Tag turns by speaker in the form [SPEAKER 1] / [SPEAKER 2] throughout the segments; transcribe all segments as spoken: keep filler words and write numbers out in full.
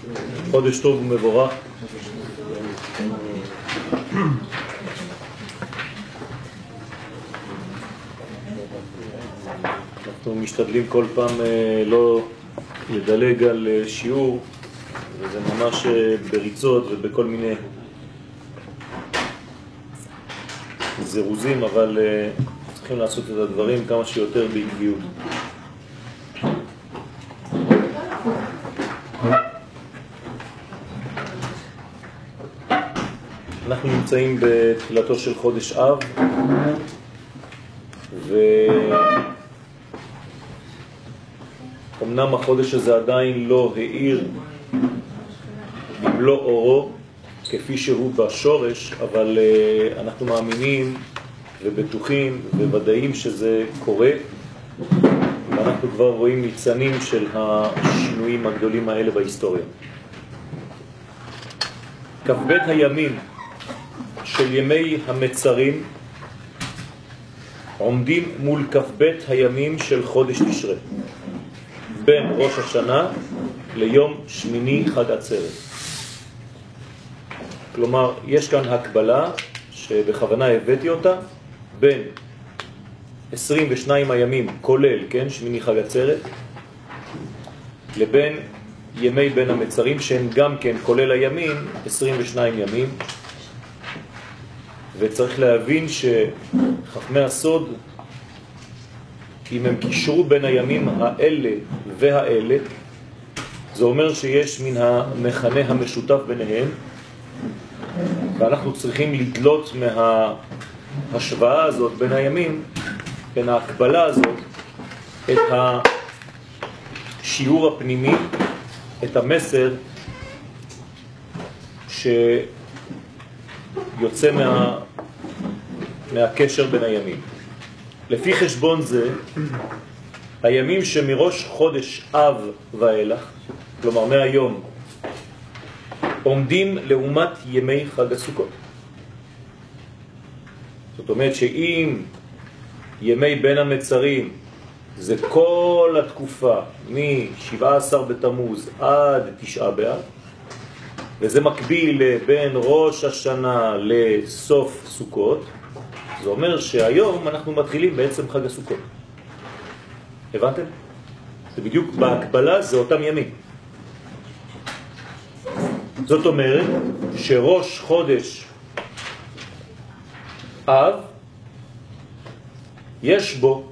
[SPEAKER 1] חודש טוב ומבורך. אנחנו משתדלים כל פעם לא לדלג על שיעור, וזה ממש בריצות ובכל מיני זירוזים, אבל צריכים לעשות את הדברים כמה שיותר בעקביות. אנחנו נמצאים בתחילתו של חודש אב, ואומנם החודש הזה עדיין לא האיר במלוא אורו כפי שהוא בשורש, אבל אנחנו מאמינים ובטוחים וודאים שזה קורה, ואנחנו כבר רואים ניצנים של השינויים הגדולים האלה בהיסטוריה. כ"ב הימים של ימי המצרים עומדים מול כ"ב הימים של חודש תשרי, בין ראש השנה ליום שמיני חג עצרת. כלומר, יש כאן הקבלה שבכוונה הבאתי אותה בין עשרים ושניים הימים, כולל, כן, שמיני חג עצרת, לבין ימי בין המצרים, שהם גם כן, כולל הימים, עשרים ושניים ימים. וצריך להבין שחכמי הסוד, אם הם קישרו בין הימים האלה והאלה, זה אומר שיש מן המכנה המשותף ביניהם, ואנחנו צריכים לדלות מההשוואה הזאת בין הימים, בין ההקבלה הזאת, את השיעור הפנימי, את המסר שיוצא מה, מהקשר בין הימים. לפי חשבון זה, הימים שמראש חודש אב ואילך, כלומר מהיום, עומדים לעומת ימי חג הסוכות. זאת אומרת שאם ימי בין המצרים זה כל התקופה מ-שבעה עשר בתמוז עד תשעה באב, וזה מקביל בין ראש השנה לסוף סוכות, זה אומר שהיום אנחנו מתחילים בעצם חג הסוכות. הבנתם? זה בדיוק בהקבלה, זה אותם ימים. זאת אומרת שראש חודש אב יש בו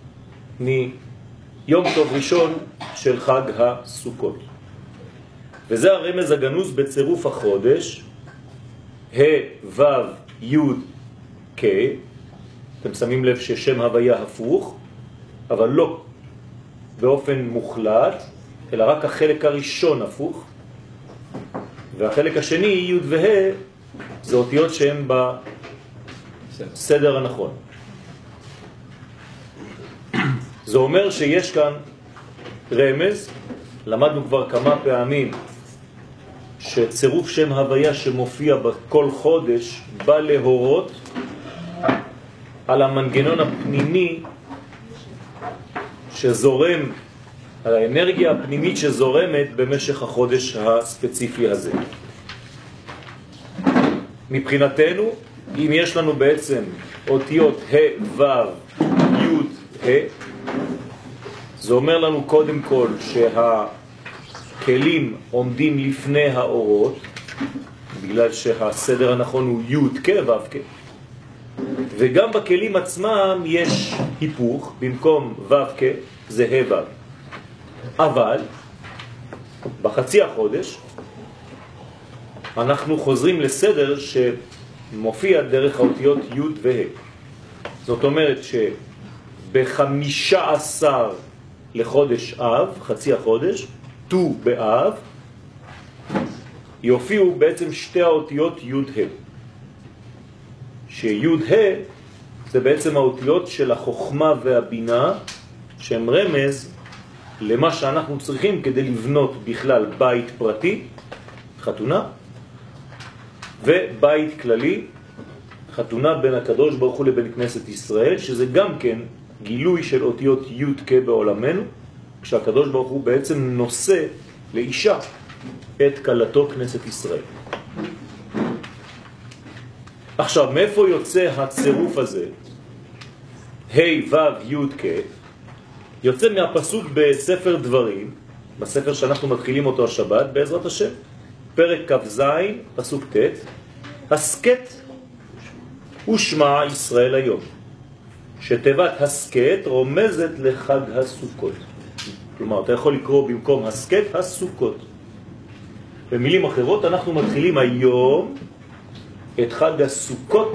[SPEAKER 1] מיום טוב ראשון של חג הסוכות. וזה הרמז הגנוז בצירוף החודש ה' ו' י' כ'. אתם שמים לב ששם הוויה הפוך, אבל לא באופן מוחלט, אלא רק החלק הראשון הפוך, והחלק השני י' וה' זה אותיות שהן בסדר הנכון. זה אומר שיש כאן רמז, למדנו כבר כמה פעמים שצירוף שם הוויה שמופיע בכל חודש בא להורות על המנגנון הפנימי שזורם, על האנרגיה הפנימית שזורמת במשך החודש הספציפי הזה. מבחינתנו, אם יש לנו בעצם אותיות ה' ו' י' ה', זה אומר לנו קודם כל שהכלים עומדים לפני האורות, בגלל שהסדר הנכון הוא י' כ' ו' כ', וגם בכלים עצמם יש היפוך, במקום ו' כ' זה ה' ו'. אבל בחצי החודש אנחנו חוזרים לסדר שמופיע דרך האותיות י' וה'. זאת אומרת שבחמישה עשר לחודש אב, חצי החודש, ט"ו באב, יופיעו בעצם שתי האותיות י' ה'. שי' ה' זה בעצם האותיות של החוכמה והבינה, שהם רמז למה שאנחנו צריכים כדי לבנות בכלל בית פרטי, חתונה, ובית כללי, חתונה בין הקדוש ברוך הוא לבין כנסת ישראל, שזה גם כן גילוי של אותיות י' כ' בעולמנו, כשהקדוש ברוך הוא בעצם נושא לאישה את כלתו כנסת ישראל. עכשיו, מאיפה יוצא הצירוף הזה? ה' ו' י' כ' יוצא מהפסוק בספר דברים, בספר שאנחנו מתחילים אותו השבת, בעזרת השם, פרק כ"ז, פסוק ט', הסקט ושמע ישראל היום, שתיבת הסקט רומזת לחג הסוכות. כלומר, אתה יכול לקרוא במקום הסקט הסוכות. במילים אחרות, אנחנו מתחילים היום את חג הסוכות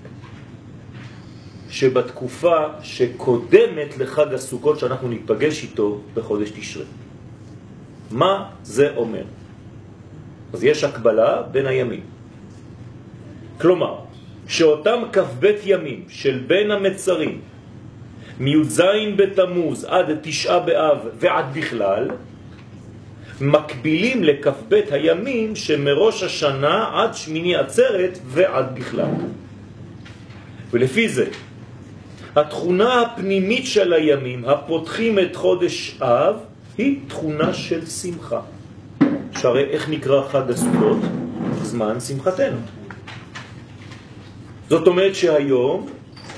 [SPEAKER 1] שבתקופה שקודמת לחג הסוכות שאנחנו ניפגש איתו בחודש תשרי. מה זה אומר? אז יש הקבלה בין הימים. כלומר, שאותם כ"ב ימים של בין המצרים, מי"ז בתמוז עד תשעה באב ועד בכלל, מקבילים לכ"ב הימים שמראש השנה עד שמיני עצרת ועד בכלל. ולפי זה, התכונה הפנימית של הימים הפותחים את חודש אב היא תכונה של שמחה. שהרי איך נקרא חג הסוכות? זמן שמחתנו. זאת אומרת שהיום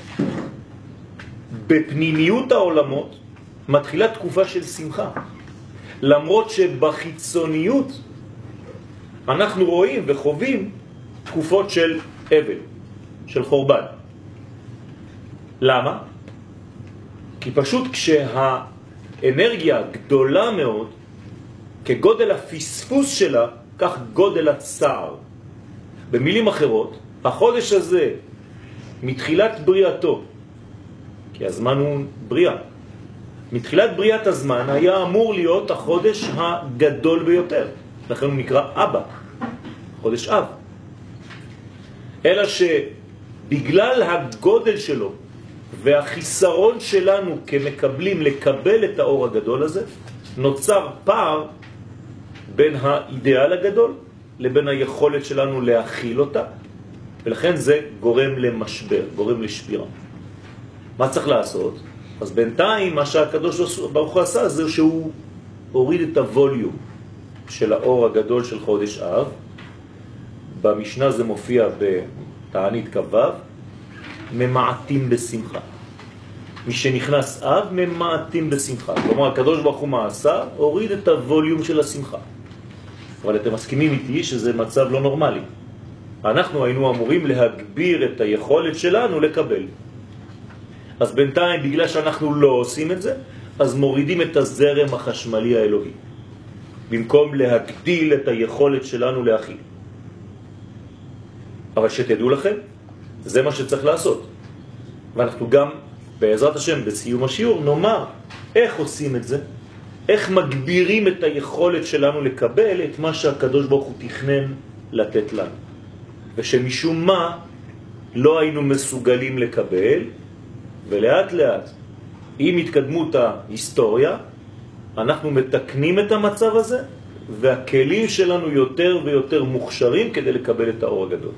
[SPEAKER 1] בפנימיות העולמות מתחילה תקופה של שמחה, למרות שבחיצוניות אנחנו רואים וחווים תקופות של אבל, של חורבן. למה? כי פשוט כשהאנרגיה גדולה מאוד, כגודל הפספוס שלה, כך גודל הצער. במילים אחרות, החודש הזה, מתחילת בריאתו, כי הזמן הוא בריאה, מתחילת בריאת הזמן היה אמור להיות החודש הגדול ביותר, לכן הוא נקרא אבא, חודש אב. אלא שבגלל הגודל שלו והחיסרון שלנו כמקבלים לקבל את האור הגדול הזה, נוצר פער בין האידאל הגדול לבין היכולת שלנו להכיל אותה, ולכן זה גורם למשבר, גורם לשבירה. מה צריך לעשות? אז בינתיים מה שהקדוש ברוך הוא עשה זה שהוא הוריד את הווליום של האור הגדול של חודש אב. במשנה זה מופיע בתענית כ"ו, ממעטים בשמחה. מי שנכנס אב ממעטים בשמחה. כלומר, הקדוש ברוך הוא מה עשה? הוריד את הווליום של השמחה. אבל אתם מסכימים איתי שזה מצב לא נורמלי. אנחנו היינו אמורים להגביר את היכולת שלנו לקבל. אז בינתיים, בגלל שאנחנו לא עושים את זה, אז מורידים את הזרם החשמלי האלוהי, במקום להגדיל את היכולת שלנו להכיל. אבל שתדעו לכם, זה מה שצריך לעשות. ואנחנו גם, בעזרת השם, בסיום השיעור, נאמר איך עושים את זה, איך מגבירים את היכולת שלנו לקבל את מה שהקדוש ברוך הוא תכנן לתת לנו. ושמשום מה לא היינו מסוגלים לקבל, ולאט לאט, עם התקדמות ההיסטוריה, אנחנו מתקנים את המצב הזה, והכלים שלנו יותר ויותר מוכשרים כדי לקבל את האור הגדול.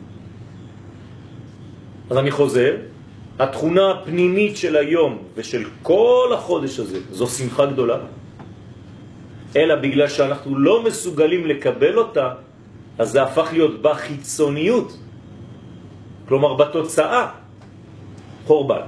[SPEAKER 1] אז אני חוזר, התכונה הפנימית של היום ושל כל החודש הזה, זו שמחה גדולה. אלא בגלל שאנחנו לא מסוגלים לקבל אותה, אז זה הפך להיות בחיצוניות. כלומר, בתוצאה, חורבן.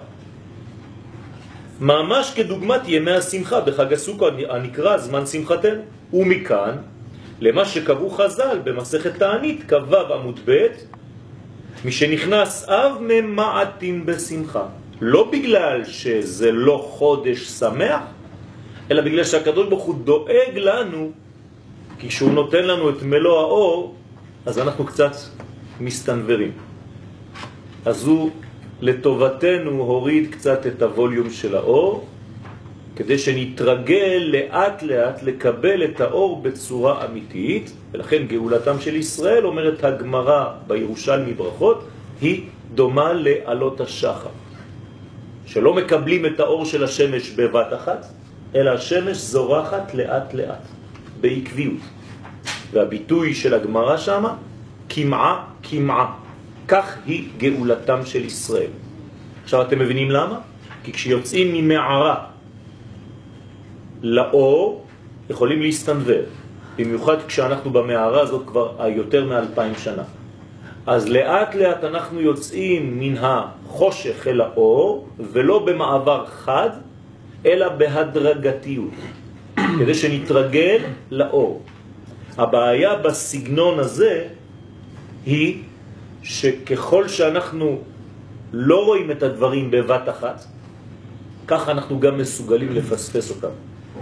[SPEAKER 1] ממש כדוגמת ימי השמחה בחג הסוכות הנקרא זמן שמחתנו. ומכאן, למה שקבעו חז"ל במסכת תענית, כ"ו עמוד ב', מי שנכנס אב ממעטים בשמחה. לא בגלל שזה לא חודש שמח, אלא בגלל שהקדוש ברוך הוא דואג לנו, כי כשהוא נותן לנו את מלוא האור, אז אנחנו קצת מסתנברים. אז הוא לטובתנו הוריד קצת את הווליום של האור, כדי שנתרגל לאט לאט לקבל את האור בצורה אמיתית, ולכן גאולתם של ישראל, אומרת הגמרא בירושלמי ברכות, היא דומה לעלות השחר. שלא מקבלים את האור של השמש בבת אחת, אלא השמש זורחת לאט לאט, בעקביות. והביטוי של הגמרא שמה, כמעה כמעה. כך היא גאולתם של ישראל. עכשיו אתם מבינים למה? כי כשיוצאים ממערה לאור, יכולים להסתנבר. במיוחד כשאנחנו במערה הזאת כבר יותר מאלפיים שנה. אז לאט לאט אנחנו יוצאים מן החושך אל האור, ולא במעבר חד, אלא בהדרגתיות, כדי שנתרגל לאור. הבעיה בסגנון הזה היא שככל שאנחנו לא רואים את הדברים בבת אחת, ככה אנחנו גם מסוגלים לפספס אותם.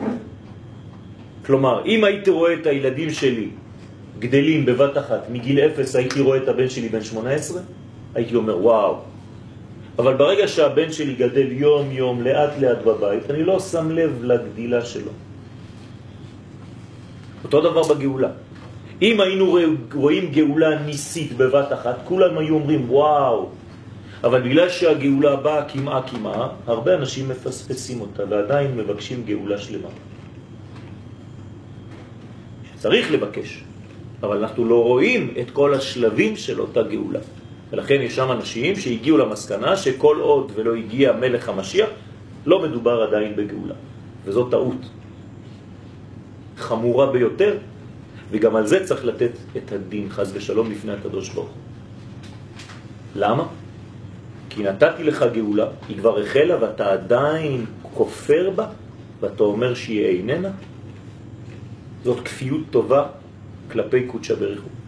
[SPEAKER 1] כלומר, אם הייתי רואה את הילדים שלי גדלים בבת אחת, מגיל אפס הייתי רואה את הבן שלי בן שמונה עשרה, הייתי אומר וואו. אבל ברגע שהבן שלי גדל יום יום לאט לאט בבית, אני לא שם לב לגדילה שלו. אותו דבר בגאולה. אם היינו רואים גאולה ניסית בבת אחת, כולם היו אומרים וואו. אבל בגלל שהגאולה באה כמעה כמעה, הרבה אנשים מפספסים אותה ועדיין מבקשים גאולה שלמה. צריך לבקש, אבל אנחנו לא רואים את כל השלבים של אותה גאולה. ולכן יש שם אנשים שהגיעו למסקנה שכל עוד ולא הגיע מלך המשיח, לא מדובר עדיין בגאולה. וזו טעות חמורה ביותר, וגם על זה צריך לתת את הדין חס ושלום לפני הקדוש ברוך הוא. למה? כי נתתי לך גאולה, היא כבר החלה ואתה עדיין כופר בה, ואתה אומר שהיא איננה. זאת כפיות טובה כלפי קודשא בריך הוא.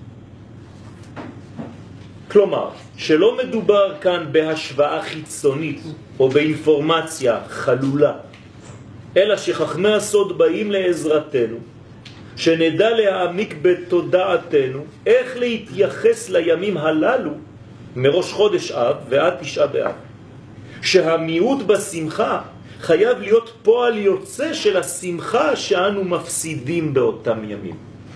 [SPEAKER 1] כלומר, שלא מדובר כאן בהשוואה חיצונית או באינפורמציה חלולה, אלא שחכמי הסוד באים לעזרתנו, שנדע להעמיק בתודעתנו איך להתייחס לימים הללו מראש חודש אב ועד תשעה באב. שהמיעוט בשמחה חייב להיות פועל יוצא של השמחה שאנו מפסידים באותם ימים.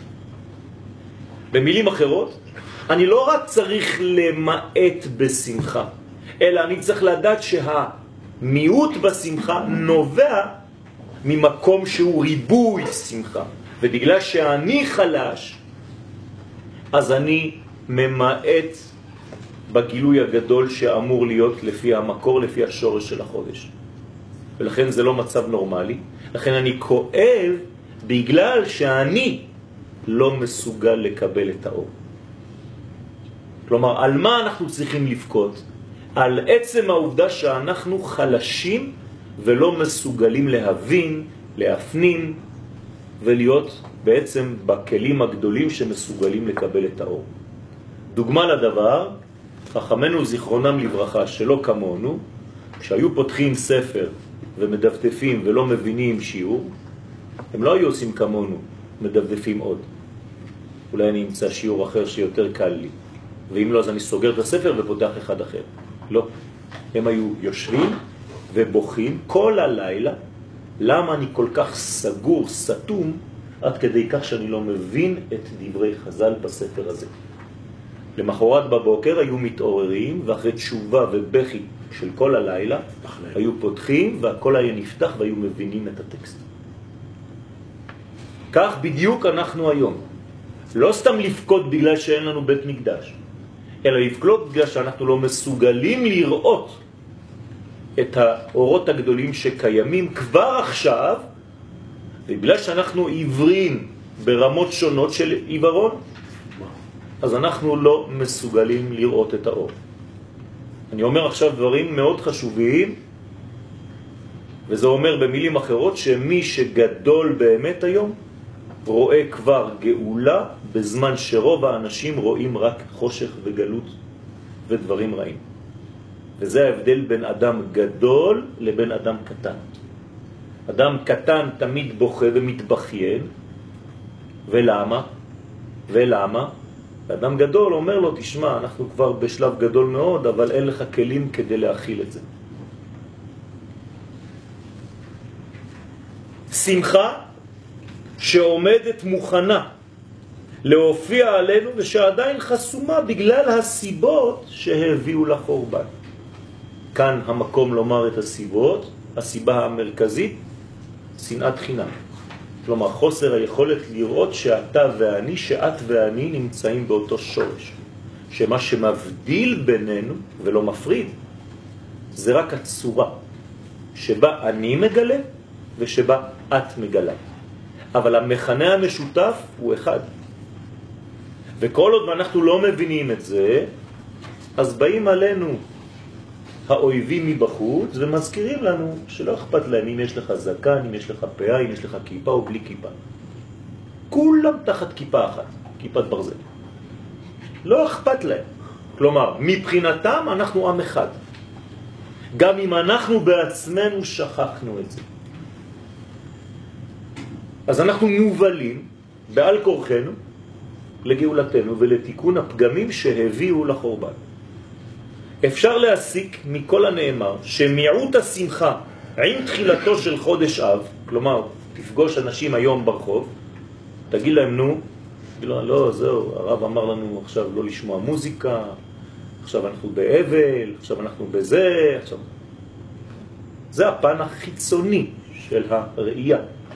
[SPEAKER 1] במילים אחרות, אני לא רק צריך למעט בשמחה, אלא אני צריך לדעת שהמיעוט בשמחה נובע ממקום שהוא ריבוי שמחה. ובגלל שאני חלש, אז אני ממעט בגילוי הגדול שאמור להיות לפי המקור, לפי השורש של החודש. ולכן זה לא מצב נורמלי. לכן אני כואב בגלל שאני לא מסוגל לקבל את האור. כלומר, על מה אנחנו צריכים לבכות? על עצם העובדה שאנחנו חלשים ולא מסוגלים להבין, להפנים ולהיות בעצם בכלים הגדולים שמסוגלים לקבל את האור. דוגמה לדבר, חכמנו זיכרונם לברכה שלא כמונו, כשהיו פותחים ספר ומדפדפים ולא מבינים שיעור, הם לא היו עושים כמונו, מדפדפים עוד. אולי אני אמצא שיעור אחר שיותר קל לי, ואם לא אז אני סוגר את הספר ופותח אחד אחר. לא. הם היו יושבים ובוכים כל הלילה, למה אני כל כך סגור, סתום, עד כדי כך שאני לא מבין את דברי חז"ל בספר הזה. למחרת בבוקר היו מתעוררים, ואחרי תשובה ובכי של כל הלילה, היו פותחים והכל היה נפתח והיו מבינים את הטקסט. כך בדיוק אנחנו היום. לא סתם לפקוד בגלל שאין לנו בית מקדש, אלא לפקוד בגלל שאנחנו לא מסוגלים לראות את האורות הגדולים שקיימים כבר עכשיו, ובגלל שאנחנו עיוורים ברמות שונות של עיוורון, אז אנחנו לא מסוגלים לראות את האור. אני אומר עכשיו דברים מאוד חשובים, וזה אומר במילים אחרות שמי שגדול באמת היום רואה כבר גאולה בזמן שרוב האנשים רואים רק חושך וגלות ודברים רעים. וזה ההבדל בין אדם גדול לבין אדם קטן. אדם קטן תמיד בוכה ומתבכיין. ולמה? ולמה? אדם גדול אומר לו, תשמע, אנחנו כבר בשלב גדול מאוד, אבל אין לך כלים כדי להכיל את זה. שמחה שעומדת מוכנה להופיע עלינו ושעדיין חסומה בגלל הסיבות שהביאו לחורבן. כאן המקום לומר את הסיבות, הסיבה המרכזית, שנאת חינם. כלומר, חוסר היכולת לראות שאתה ואני, שאת ואני נמצאים באותו שורש. שמה שמבדיל בינינו ולא מפריד, זה רק הצורה שבה אני מגלה ושבה את מגלה. אבל המכנה המשותף הוא אחד. וכל עוד אנחנו לא מבינים את זה, אז באים עלינו האויבים מבחוץ ומזכירים לנו שלא אכפת להם אם יש לך זקן, אם יש לך פאה, אם יש לך כיפה או בלי כיפה. כולם תחת כיפה אחת, כיפת ברזל. לא אכפת להם. כלומר, מבחינתם אנחנו עם אחד. גם אם אנחנו בעצמנו שכחנו את זה. אז אנחנו מובלים בעל כורחנו לגאולתנו ולתיקון הפגמים שהביאו לחורבן. אפשר להסיק מכל הנאמר שמיעוט השמחה עם תחילתו של חודש אב, כלומר, תפגוש אנשים היום ברחוב, תגיד להם, נו, לא, לא, זהו, הרב אמר לנו עכשיו לא לשמוע מוזיקה, עכשיו אנחנו באבל, עכשיו אנחנו בזה, עכשיו... זה הפן החיצוני של הראייה.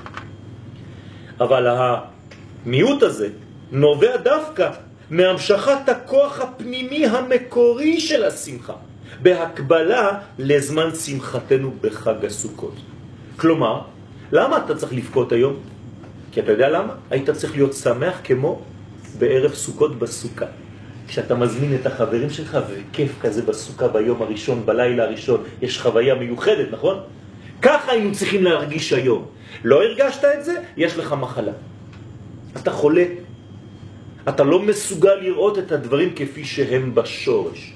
[SPEAKER 1] אבל המיעוט הזה נובע דווקא מהמשכת הכוח הפנימי המקורי של השמחה, בהקבלה לזמן שמחתנו בחג הסוכות. כלומר, למה אתה צריך לבכות היום? כי אתה יודע למה? היית צריך להיות שמח כמו בערב סוכות בסוכה. כשאתה מזמין את החברים שלך וכיף כזה בסוכה ביום הראשון, בלילה הראשון, יש חוויה מיוחדת, נכון? ככה היינו צריכים להרגיש היום. לא הרגשת את זה? יש לך מחלה. אתה חולה. אתה לא מסוגל לראות את הדברים כפי שהם בשורש.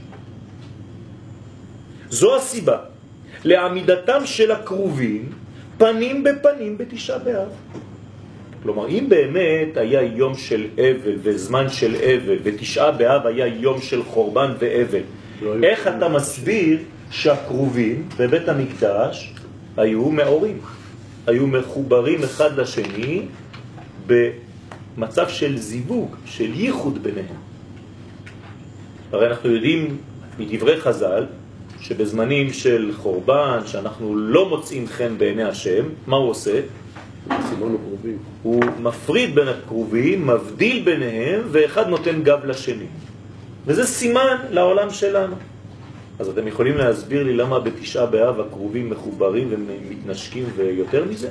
[SPEAKER 1] זו הסיבה לעמידתם של הקרובים פנים בפנים בתשעה באב. כלומר, אם באמת היה יום של אבל וזמן של אבל, ותשעה באב היה יום של חורבן ואבל, לא איך אתה מסביר שהקרובים בבית המקדש היו מאורים, היו מחוברים אחד לשני במצב של זיווג, של ייחוד ביניהם? הרי אנחנו יודעים מדברי חז"ל שבזמנים של חורבן, שאנחנו לא מוצאים חן בעיני השם, מה הוא עושה? הוא מפריד בין הקרובים, מבדיל ביניהם, ואחד נותן גב לשני. וזה סימן לעולם שלנו. אז אתם יכולים להסביר לי למה בתשעה באב הקרובים מחוברים ומתנשקים ויותר מזה?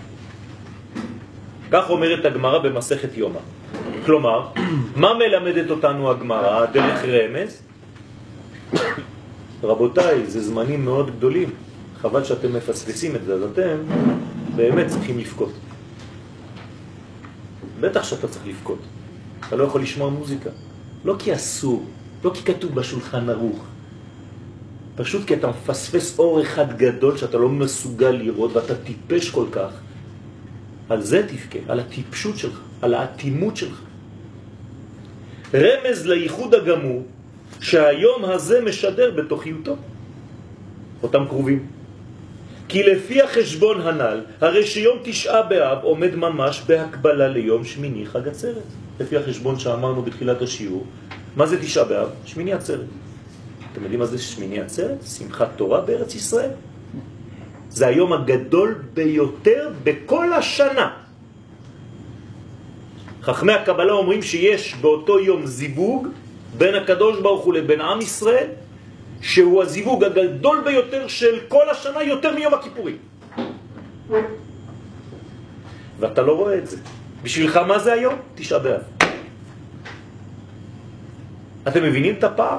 [SPEAKER 1] כך אומרת הגמרא במסכת יומא. כלומר, מה מלמדת אותנו הגמרא? דרך רמז? רבותיי, זה זמנים מאוד גדולים. חבל שאתם מפספסים את זה, אז אתם באמת צריכים לפקות. בטח שאתה צריך לפקות. אתה לא יכול לשמוע מוזיקה. לא כי אסור, לא כי כתוב בשולחן ערוך. פשוט כי אתה מפספס אור אחד גדול שאתה לא מסוגל לראות ואתה טיפש כל כך. על זה תפקה, על הטיפשות שלך, על האטימות שלך. רמז לייחוד הגמור שהיום הזה משדר בתוכיותו. אותם קרובים. כי לפי החשבון הנ"ל, הרי שיום תשעה באב עומד ממש בהקבלה ליום שמיני חג עצרת. לפי החשבון שאמרנו בתחילת השיעור, מה זה תשעה באב? שמיני עצרת. אתם יודעים מה זה שמיני עצרת? שמחת תורה בארץ ישראל. זה היום הגדול ביותר בכל השנה. חכמי הקבלה אומרים שיש באותו יום זיווג בין הקדוש ברוך הוא לבין עם ישראל, שהוא הזיווג הגדול ביותר של כל השנה, יותר מיום הכיפורים. ואתה לא רואה את זה. בשבילך מה זה היום? תשעה באב. אתם מבינים את הפער?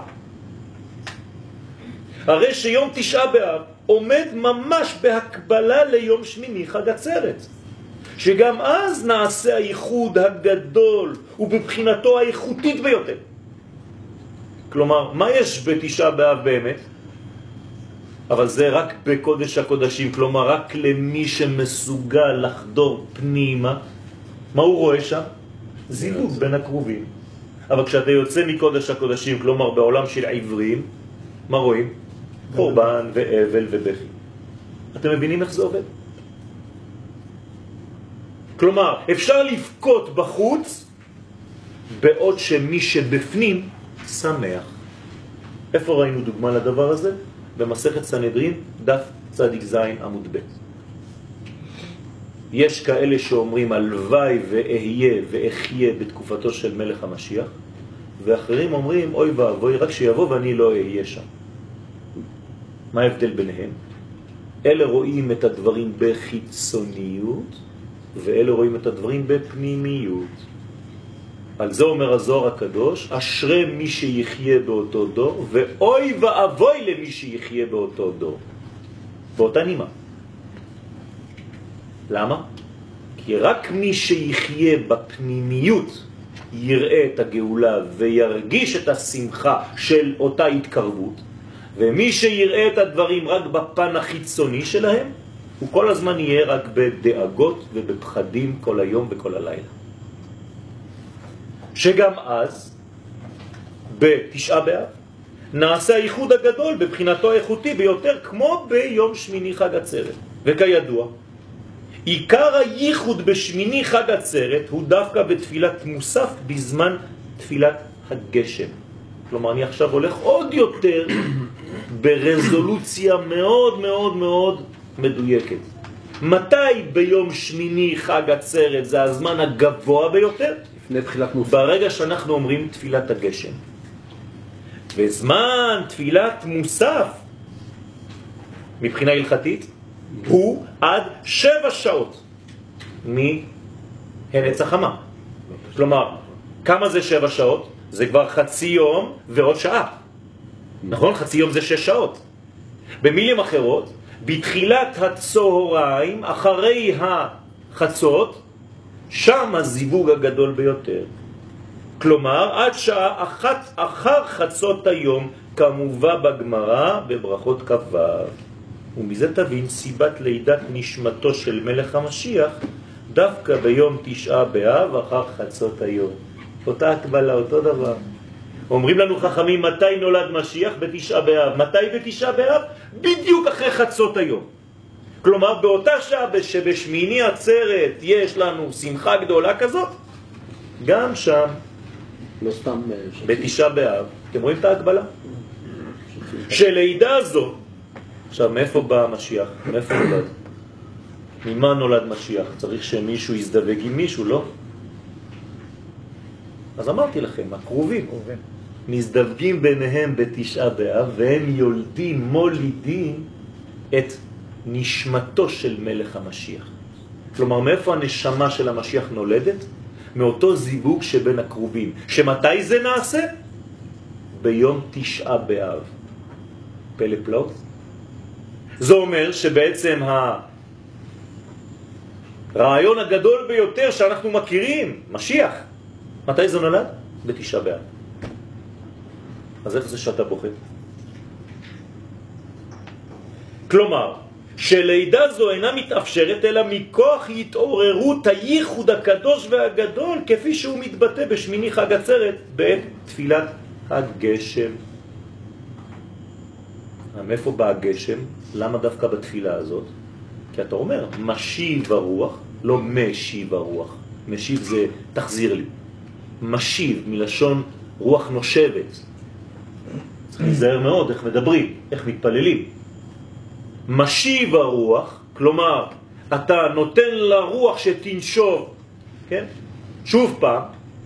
[SPEAKER 1] הרי שיום תשעה באב עומד ממש בהקבלה ליום שמיני חג עצרת, שגם אז נעשה הייחוד הגדול ובבחינתו האיכותית ביותר. כלומר, מה יש בתשעה באב באמת? אבל זה רק בקודש הקודשים, כלומר רק למי שמסוגל לחדור פנימה. מה הוא רואה שם? זיווג בין הקרובים. אבל כשאתה יוצא מקודש הקודשים, כלומר בעולם של עברים, מה רואים? חורבן ואבל ובכי. אתם מבינים איך זה עובד? כלומר, אפשר לבכות בחוץ בעוד שמי שבפנים שמח. איפה ראינו דוגמה לדבר הזה? במסכת סנהדרין, דף צדיק זין עמוד ב'. יש כאלה שאומרים הלוואי ואהיה ואחיה בתקופתו של מלך המשיח, ואחרים אומרים אוי ואבוי רק שיבוא ואני לא אהיה שם. מה ההבדל ביניהם? אלה רואים את הדברים בחיצוניות, ואלה רואים את הדברים בפנימיות. על זה אומר הזוהר הקדוש, אשרי מי שיחיה באותו דור, ואוי ואבוי למי שיחיה באותו דור. באותה נימה. למה? כי רק מי שיחיה בפנימיות יראה את הגאולה וירגיש את השמחה של אותה התקרבות, ומי שיראה את הדברים רק בפן החיצוני שלהם, הוא כל הזמן יהיה רק בדאגות ובפחדים כל היום וכל הלילה. שגם אז, בתשעה באב, נעשה הייחוד הגדול בבחינתו האיכותי ביותר, כמו ביום שמיני חג עצרת. וכידוע, עיקר הייחוד בשמיני חג עצרת הוא דווקא בתפילת מוסף בזמן תפילת הגשם. כלומר, אני עכשיו הולך עוד יותר ברזולוציה מאוד מאוד מאוד מדויקת. מתי ביום שמיני חג עצרת זה הזמן הגבוה ביותר?
[SPEAKER 2] לפני תפילת מוסף.
[SPEAKER 1] ברגע שאנחנו אומרים תפילת הגשם. וזמן תפילת מוסף, מבחינה הלכתית, הוא עד שבע שעות מהנץ החמה. כלומר, כמה זה שבע שעות? זה כבר חצי יום ועוד שעה. נכון? חצי יום זה שש שעות. במילים אחרות, בתחילת הצהריים, אחרי החצות, שם הזיווג הגדול ביותר. כלומר, עד שעה אחת אחר חצות היום, כמובן בגמרא בברכות כ"ו. ומזה תבין סיבת לידת נשמתו של מלך המשיח דווקא ביום תשעה באב אחר חצות היום. אותה הקבלה, אותו דבר. אומרים לנו חכמים, מתי נולד משיח? בתשעה באב. מתי בתשעה באב? בדיוק אחרי חצות היום. כלומר, באותה שעה שבשמיני עצרת יש לנו שמחה גדולה כזאת, גם שם,
[SPEAKER 2] לא סתם
[SPEAKER 1] בתשעה באב, אתם רואים את ההקבלה? שלידה זו, עכשיו, מאיפה בא המשיח? מאיפה נולד? ממה נולד משיח? צריך שמישהו יזדווג עם מישהו, לא? אז אמרתי לכם, הקרובים מזדווגים ביניהם בתשעה באב, והם יולדים, מולידים את נשמתו של מלך המשיח. כלומר, מאיפה הנשמה של המשיח נולדת? מאותו זיווג שבין הקרובים. שמתי זה נעשה? ביום תשעה באב. פלא פלאות. זה אומר שבעצם הרעיון הגדול ביותר שאנחנו מכירים, משיח, מתי זה נולד? בתשעה באב. אז איך זה שאתה בוכה? כלומר, שלידה זו אינה מתאפשרת אלא מכוח התעוררות הייחוד הקדוש והגדול כפי שהוא מתבטא בשמיני חג עצרת בעת תפילת הגשם. מאיפה בא הגשם? למה דווקא בתפילה הזאת? כי אתה אומר, משיב הרוח, לא משיב הרוח. משיב זה תחזיר לי. משיב מלשון רוח נושבת. צריך להיזהר מאוד איך מדברים, איך מתפללים. משיב הרוח, כלומר, אתה נותן לרוח שתנשוב, כן? שוב פעם,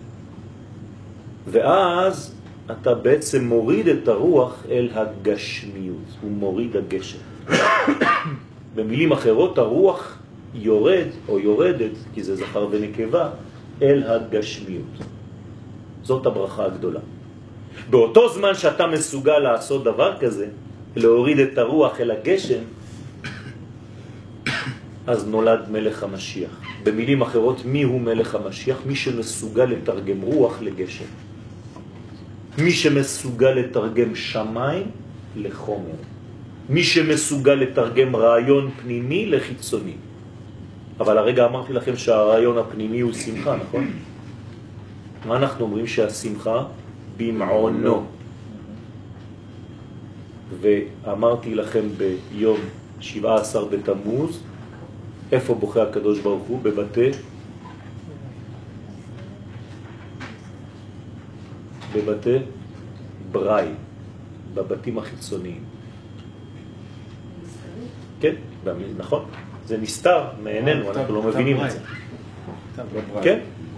[SPEAKER 1] ואז אתה בעצם מוריד את הרוח אל הגשמיות, הוא מוריד הגשם. במילים אחרות, הרוח יורד או יורדת, כי זה זכר ונקבה, אל הגשמיות. זאת הברכה הגדולה. באותו זמן שאתה מסוגל לעשות דבר כזה, להוריד את הרוח אל הגשם, אז נולד מלך המשיח. במילים אחרות, מי הוא מלך המשיח? מי שמסוגל לתרגם רוח לגשם. מי שמסוגל לתרגם שמיים לחומר. מי שמסוגל לתרגם רעיון פנימי לחיצוני. אבל הרגע אמרתי לכם שהרעיון הפנימי הוא שמחה, נכון? מה אנחנו אומרים? שהשמחה במעונו. ואמרתי לכם ביום שבעה עשר בתמוז, איפה בוכה הקדוש ברוך הוא? בבתי בבתי בראי, בבתים החיצוניים. כן, נכון? זה נסתר מעינינו, אנחנו לא מבינים את זה. כן?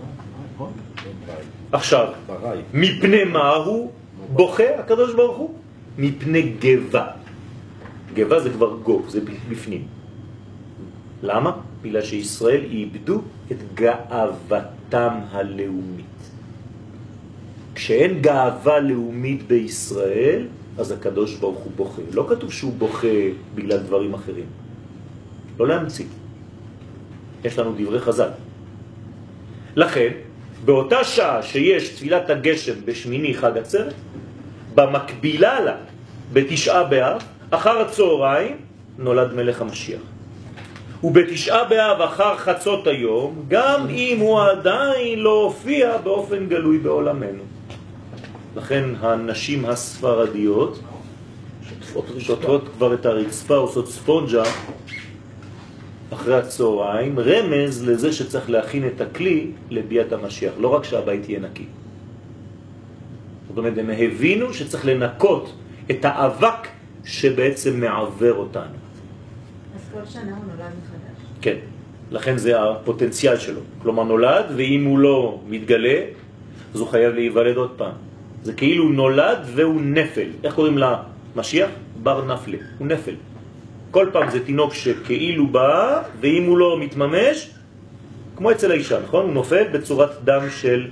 [SPEAKER 1] עכשיו, מפני מה הוא בוכה הקדוש ברוך הוא? מפני גבה. גבה זה כבר גוף, זה בפנים. למה? בגלל שישראל איבדו את גאוותם הלאומית. כשאין גאווה לאומית בישראל, אז הקדוש ברוך הוא בוכה. לא כתוב שהוא בוכה בגלל דברים אחרים. לא להמציא. יש לנו דברי חז"ל. לכן, באותה שעה שיש תפילת הגשם בשמיני חג עצרת, במקבילה לה, בתשעה באב, אחר הצהריים, נולד מלך המשיח. ובתשעה באב אחר חצות היום, גם אם הוא עדיין לא הופיע באופן גלוי בעולמנו. לכן הנשים הספרדיות שוטרות כבר את הרצפה, עושות ספונג'ה אחרי הצהריים, רמז לזה שצריך להכין את הכלי לביאת המשיח, לא רק שהבית יהיה נקי. זאת אומרת, הם הבינו שצריך לנקות את האבק שבעצם מעבר אותנו.
[SPEAKER 3] אז כל שנה הוא נולד מחדש.
[SPEAKER 1] כן, לכן זה הפוטנציאל שלו. כלומר נולד, ואם הוא לא מתגלה, אז הוא חייב להיוולד עוד פעם. זה כאילו נולד והוא נפל. איך קוראים למשיח? בר נפלה, הוא נפל. כל פעם זה תינוק שכאילו בא, ואם הוא לא מתממש, כמו אצל האישה, נכון? הוא נופל בצורת דם של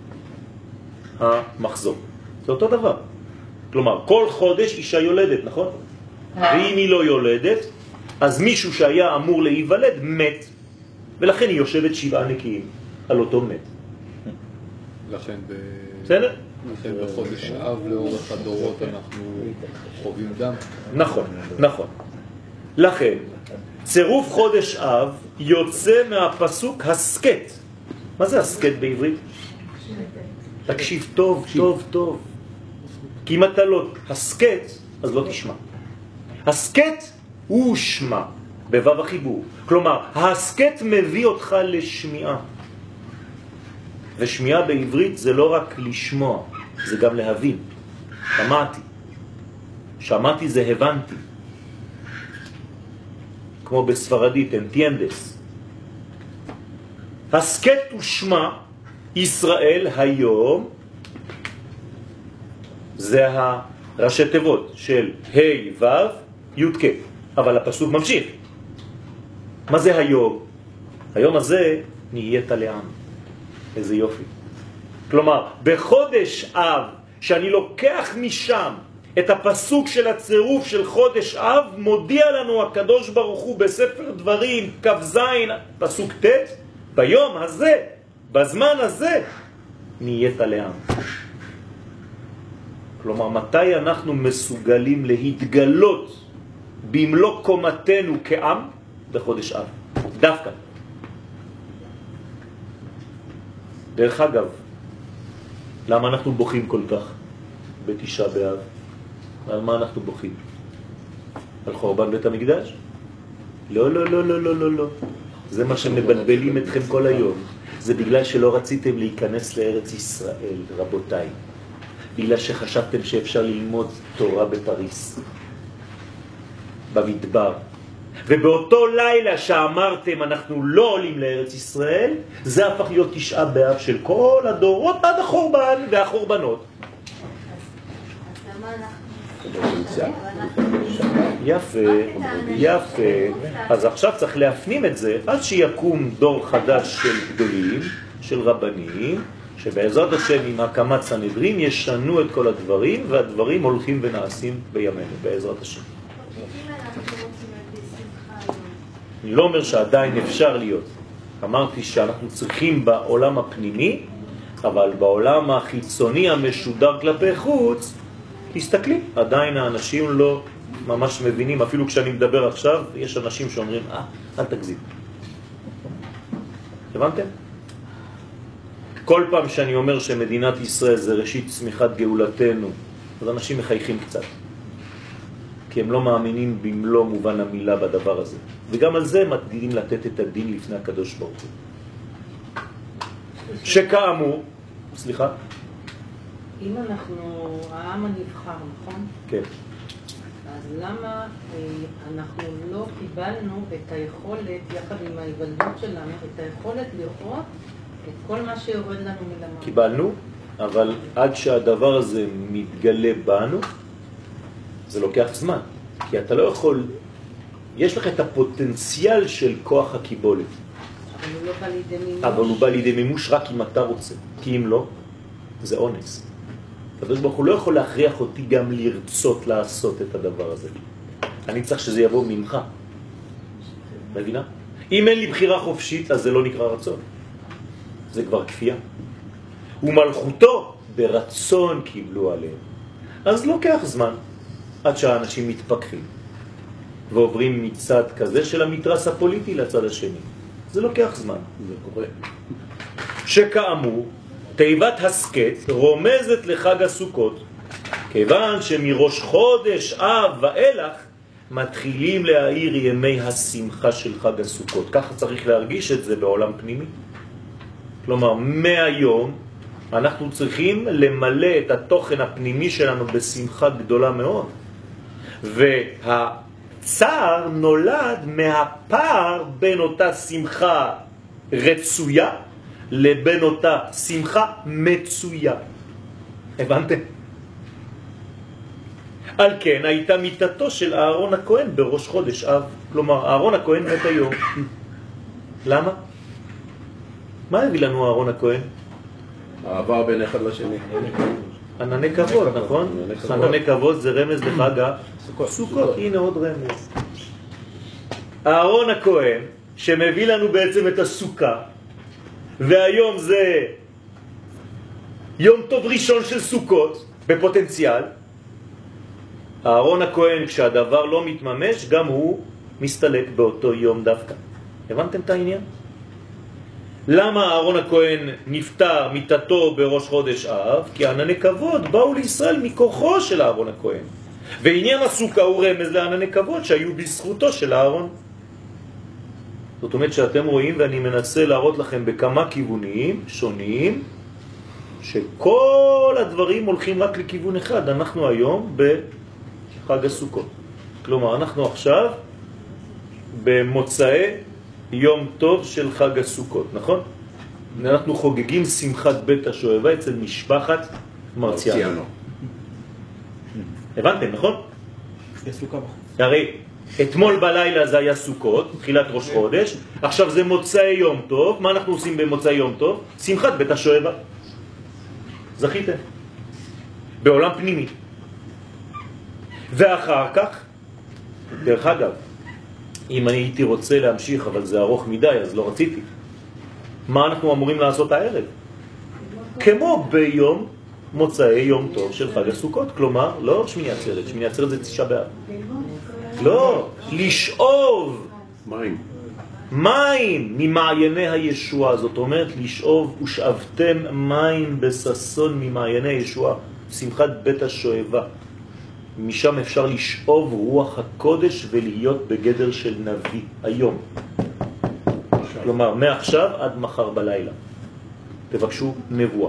[SPEAKER 1] המחזור. זה אותו דבר. כלומר, כל חודש אישה יולדת, נכון? ואם היא לא יולדת, אז מישהו שהיה אמור להיוולד מת, ולכן היא יושבת שבעה נקיים על אותו מת.
[SPEAKER 4] לכן ב...
[SPEAKER 1] בסדר?
[SPEAKER 4] לכן בחודש אב לאורך הדורות אנחנו חווים דם.
[SPEAKER 1] נכון, נכון. לכן, צירוף חודש אב יוצא מהפסוק הסקט. מה זה הסקט בעברית? תקשיב טוב, טוב, טוב. כי אם אתה לא הסקט, אז לא תשמע. הסקט הוא שמע, בבב החיבור. כלומר, הסקט מביא אותך לשמיעה. ושמיעה בעברית זה לא רק לשמוע, זה גם להבין. שמעתי. שמעתי זה הבנתי. כמו בספרדית, אנטיינדס. הסקט ושמע ישראל היום, זה הראשי תיבות של ה' ו' י' כ', אבל הפסוק ממשיך. מה זה היום? היום הזה נהיית לעם. איזה יופי. כלומר, בחודש אב, שאני לוקח משם את הפסוק של הצירוף של חודש אב, מודיע לנו הקדוש ברוך הוא בספר דברים, כף זין, פסוק ת', ביום הזה, בזמן הזה, נהיית לעם. כלומר, מתי אנחנו מסוגלים להתגלות במלוא קומתנו כעם? בחודש אב. דווקא. דרך אגב, למה אנחנו בוכים כל כך בתשעה באב? על מה אנחנו בוכים? על חורבן בית המקדש? לא, לא, לא, לא, לא, לא, לא. זה מה שמבלבלים אתכם כל היום. זה בגלל שלא רציתם להיכנס לארץ ישראל, רבותיי. בגלל שחשבתם שאפשר ללמוד תורה בפריס, במדבר. ובאותו לילה שאמרתם אנחנו לא עולים לארץ ישראל, זה הפך להיות תשעה באב של כל הדורות עד החורבן והחורבנות.
[SPEAKER 3] אז למה אנחנו...
[SPEAKER 1] יפה, יפה. אז עכשיו צריך להפנים את זה, עד שיקום דור חדש של גדולים, של רבנים, שבעזרת השם עם הקמת סנהדרין ישנו את כל הדברים, והדברים הולכים ונעשים בימינו, בעזרת השם. אני לא אומר שעדיין אפשר להיות. אמרתי שאנחנו צריכים בעולם הפנימי, אבל בעולם החיצוני המשודר כלפי חוץ, תסתכלי, עדיין האנשים לא ממש מבינים, אפילו כשאני מדבר עכשיו, יש אנשים שאומרים, אה, אל תגזים. הבנתם? כל פעם שאני אומר שמדינת ישראל זה ראשית צמיחת גאולתנו, אז אנשים מחייכים קצת. כי הם לא מאמינים במלוא מובן המילה בדבר הזה. וגם על זה הם מתדידים לתת את הדין לפני הקדוש ברוך הוא. שכאמור, סליחה?
[SPEAKER 5] אם אנחנו העם הנבחר, נכון?
[SPEAKER 1] כן.
[SPEAKER 5] אז למה אנחנו לא קיבלנו את היכולת, יחד עם ההיוולדות שלנו, את היכולת לראות את כל מה שיורד לנו מלמעלה?
[SPEAKER 1] קיבלנו, אבל עד שהדבר הזה מתגלה בנו, זה לוקח זמן. כי אתה לא יכול יש לך את הפוטנציאל של כוח הקיבולת.
[SPEAKER 5] אבל הוא לא בא לידי מימוש.
[SPEAKER 1] אבל הוא בא לידי מימוש רק אם אתה רוצה. כי אם לא, זה אונס. הקדוש ברוך הוא לא יכול להכריח אותי גם לרצות לעשות את הדבר הזה. אני צריך שזה יבוא ממך. מבינה? אם אין לי בחירה חופשית, אז זה לא נקרא רצון. זה כבר כפייה. ומלכותו ברצון קיבלו עליהם. אז לוקח זמן עד שהאנשים מתפכחים ועוברים מצד כזה של המתרס הפוליטי לצד השני. זה לוקח זמן.
[SPEAKER 2] זה קורה.
[SPEAKER 1] שכאמור, תיבת הסקט רומזת לחג הסוכות, כיוון שמראש חודש אב ואילך מתחילים להאיר ימי השמחה של חג הסוכות. ככה צריך להרגיש את זה בעולם פנימי. כלומר, מהיום אנחנו צריכים למלא את התוכן הפנימי שלנו בשמחה גדולה מאוד. והצער נולד מהפער בין אותה שמחה רצויה לבין אותה שמחה מצויה. הבנתם? על כן הייתה מיטתו של אהרון הכהן בראש חודש אב. כלומר, אהרון הכהן מת היום. למה? מה הביא לנו אהרון הכהן?
[SPEAKER 2] העבר בין אחד לשני.
[SPEAKER 1] ענני כבוד, נכון? ענני כבוד זה רמז לחג הסוכות. הנה עוד רמז. אהרון הכהן שמביא לנו בעצם את הסוכה, והיום זה יום טוב ראשון של סוכות בפוטנציאל. אהרון הכהן, כשהדבר לא מתממש, גם הוא מסתלק באותו יום דווקא. הבנתם את העניין? למה אהרון הכהן נפטר מיטתו בראש חודש אב? כי ענני כבוד באו לישראל מכוחו של אהרון הכהן. ועניין הסוכה הוא רמז לענני כבוד שהיו בזכותו של אהרון. זאת אומרת שאתם רואים, ואני מנסה להראות לכם בכמה כיוונים שונים, שכל הדברים הולכים רק לכיוון אחד. אנחנו היום בחג הסוכות. כלומר, אנחנו עכשיו במוצאי יום טוב של חג הסוכות, נכון? אנחנו חוגגים שמחת בית השואבה אצל משפחת מרציאנו. הבנתם, נכון? הרי אתמול בלילה זה היה סוכות, תחילת ראש חודש, עכשיו זה מוצאי יום טוב. מה אנחנו עושים במוצאי יום טוב? שמחת בית השואבה. זכיתם. בעולם פנימי. ואחר כך, דרך אגב, אם אני הייתי רוצה להמשיך, אבל זה ארוך מדי, אז לא רציתי. מה אנחנו אמורים לעשות הערב? כמו ביום מוצאי יום טוב של חג הסוכות. כלומר, לא שמיני עצרת, שמיני עצרת זה תשעה באב. לא, לשאוב
[SPEAKER 2] מים.
[SPEAKER 1] מים ממעייני הישועה. זאת אומרת, לשאוב ושאבתם מים בססון ממעייני הישועה. שמחת בית השואבה. משם אפשר לשאוב רוח הקודש ולהיות בגדר של נביא היום. כלומר, מעכשיו עד מחר בלילה. תבקשו נבואה.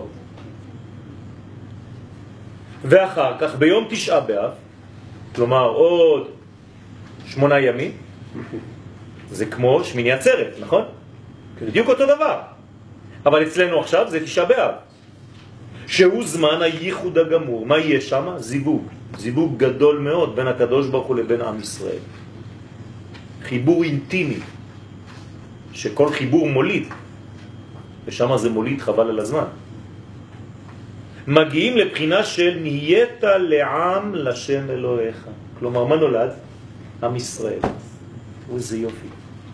[SPEAKER 1] ואחר כך ביום תשעה באב, כלומר עוד שמונה ימים, זה כמו שמיני עצרת, נכון? בדיוק אותו דבר. אבל אצלנו עכשיו זה תשעה באב, שהוא זמן הייחוד הגמור. מה יהיה שם? זיווג. זיווג גדול מאוד בין הקדוש ברוך הוא לבין עם ישראל. חיבור אינטימי, שכל חיבור מוליד, ושם זה מוליד חבל על הזמן. מגיעים לבחינה של נהיית לעם לשם אלוהיך. כלומר, מה נולד? עם ישראל. ואיזה יופי.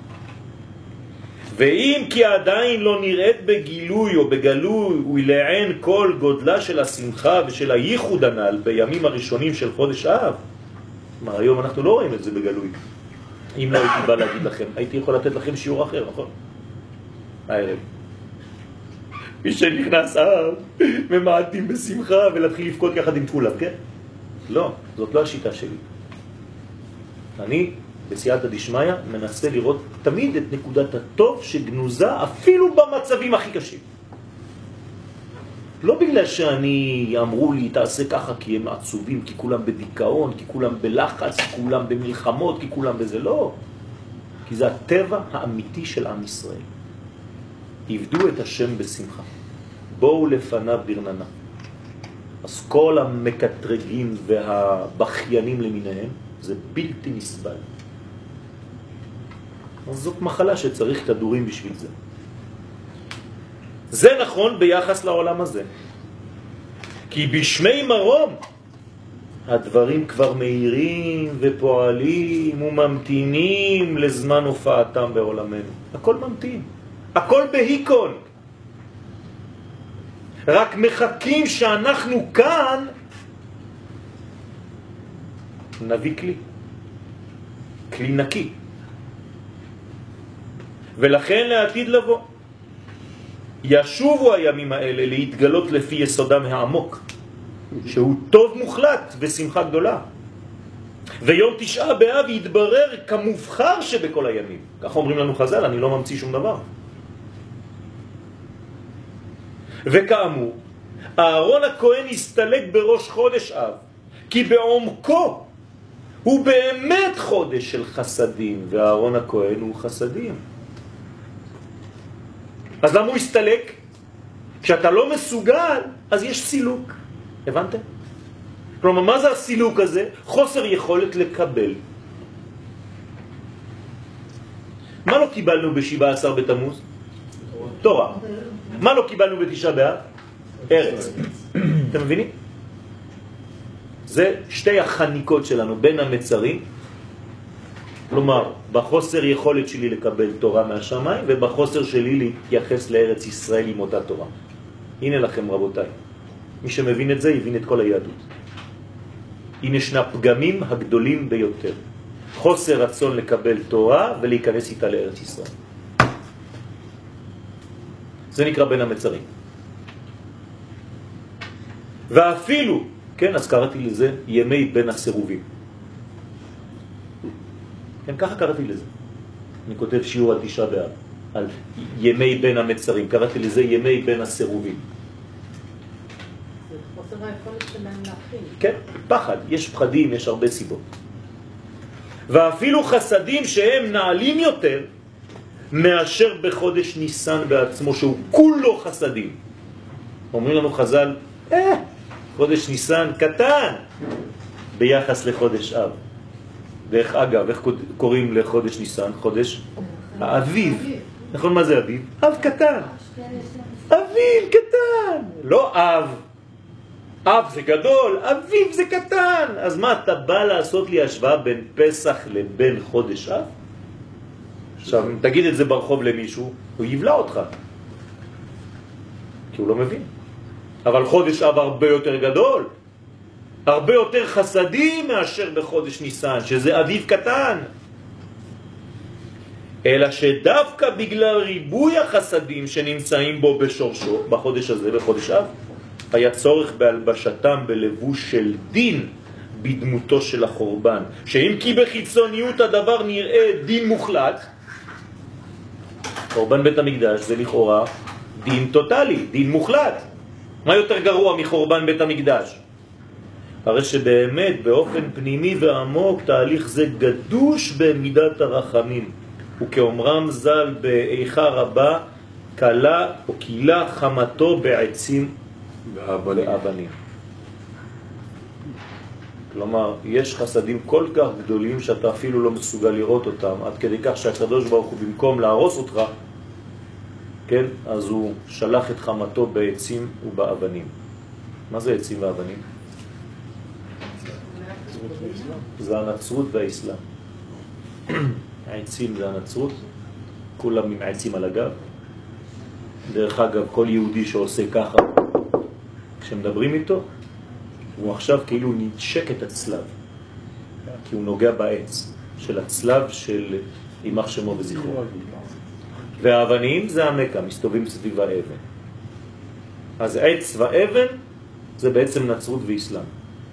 [SPEAKER 1] ואם כי עדיין לא נראית בגילוי או בגלוי ולעין כל גודלה של השמחה ושל הייחוד הנ"ל בימים הראשונים של חודש אב, מה, היום אנחנו לא רואים את זה בגלוי. אם לא הייתי בא להגיד לכם, הייתי יכול לתת לכם שיעור אחר, נכון? הערב. מי שנכנס אב, ממעטים בשמחה ולהתחיל לבכות יחד עם כולם, כן? לא, זאת לא השיטה שלי. אני, בסייעתא דשמיא, מנסה לראות תמיד את נקודת הטוב שגנוזה אפילו במצבים הכי קשים. לא בגלל שאני אמרו לי תעשה ככה כי הם עצובים, כי כולם בדיכאון, כי כולם בלחץ, כי כולם במלחמות, כי כולם בזה, לא. כי זה הטבע האמיתי של עם ישראל. עבדו את השם בשמחה. בואו לפניו ברננה. אז כל המקטרגים והבחיינים למיניהם זה בלתי נסבל. אז זאת מחלה שצריך כדורים בשביל זה. זה נכון ביחס לעולם הזה. כי בשמי מרום הדברים כבר מהירים ופועלים וממתינים לזמן הופעתם בעולמנו. הכל ממתין, הכל בהיקון. רק מחכים שאנחנו כאן נביא כלי, כלי נקי. ולכן לעתיד לבוא ישובו הימים האלה להתגלות לפי יסודם העמוק, שהוא טוב מוחלט ושמחה גדולה. ויום תשעה באב יתברר כמובחר שבכל הימים. כך אומרים לנו חז"ל, אני לא ממציא שום דבר. וכאמור, אהרון הכהן הסתלק בראש חודש אב, כי בעומקו הוא באמת חודש של חסדים, ואהרון הכהן הוא חסדים. אז למה הוא הסתלק? כשאתה לא מסוגל, אז יש סילוק. הבנתם? כלומר, מה זה הסילוק הזה? חוסר יכולת לקבל. מה לא קיבלנו בשבעה עשר בתמוז? תורה. מה לא קיבלנו בתשעה באב? ארץ. אתם מבינים? זה שתי החניקות שלנו בין המצרים, כלומר, בחוסר יכולת שלי לקבל תורה מהשמיים, ובחוסר שלי להתייחס לארץ ישראל עם אותה תורה. הנה לכם רבותיי. מי שמבין את זה, יבין את כל היהדות. הנה שני הפגמים הגדולים ביותר. חוסר רצון לקבל תורה ולהיכנס איתה לארץ ישראל. זה נקרא בין המצרים. ואפילו, כן, אז קראתי לזה ימי בין הסירובים. כן, ככה קראתי לזה. אני כותב שיעור על תשעה באב, על ימי בין המצרים. קראתי לזה ימי בין הסירובים.
[SPEAKER 5] זה חוסר היכולת שלהם להכין.
[SPEAKER 1] כן, פחד. יש פחדים, יש הרבה סיבות. ואפילו חסדים שהם נעלים יותר מאשר בחודש ניסן בעצמו, שהוא כולו חסדים. אומרים לנו חז"ל, אה, חודש ניסן קטן ביחס לחודש אב. דרך אגב, איך קוראים לחודש ניסן? חודש האביב. נכון, מה זה אביב? אב קטן. אביב קטן. לא אב. אב זה גדול, אביב זה קטן. אז מה, אתה בא לעשות לי השוואה בין פסח לבין חודש אב? עכשיו, אם תגיד את זה ברחוב למישהו, הוא יבלע אותך. כי הוא לא מבין. אבל חודש אב הרבה יותר גדול. הרבה יותר חסדים מאשר בחודש ניסן, שזה אביב קטן. אלא שדווקא בגלל ריבוי החסדים שנמצאים בו בשורשו, בחודש הזה, בחודש אב, היה צורך בהלבשתם בלבוש של דין בדמותו של החורבן. שאם כי בחיצוניות הדבר נראה דין מוחלט, חורבן בית המקדש זה לכאורה דין טוטלי, דין מוחלט. מה יותר גרוע מחורבן בית המקדש? הרי שבאמת באופן פנימי ועמוק תהליך זה גדוש במידת הרחמים, וכאומרם ז"ל באיכה רבה קלה או קילה חמתו בעצים ואבנים. כלומר, יש חסדים כל כך גדולים שאתה אפילו לא מסוגל לראות אותם, עד כדי כך שהקדוש ברוך הוא במקום להרוס אותך, כן, אז הוא שלח את חמתו בעצים ובאבנים. מה זה עצים ואבנים? זה הנצרות והאסלאם. העצים זה הנצרות, כולם עם עצים על הגב. דרך אגב, כל יהודי שעושה ככה, כשמדברים איתו, הוא עכשיו כאילו נדשק את הצלב, כי הוא נוגע בעץ של הצלב של יימח שמו וזכרו. והאבנים זה המקה, מסתובבים סביב האבן. אז עץ ואבן זה בעצם נצרות ואסלאם.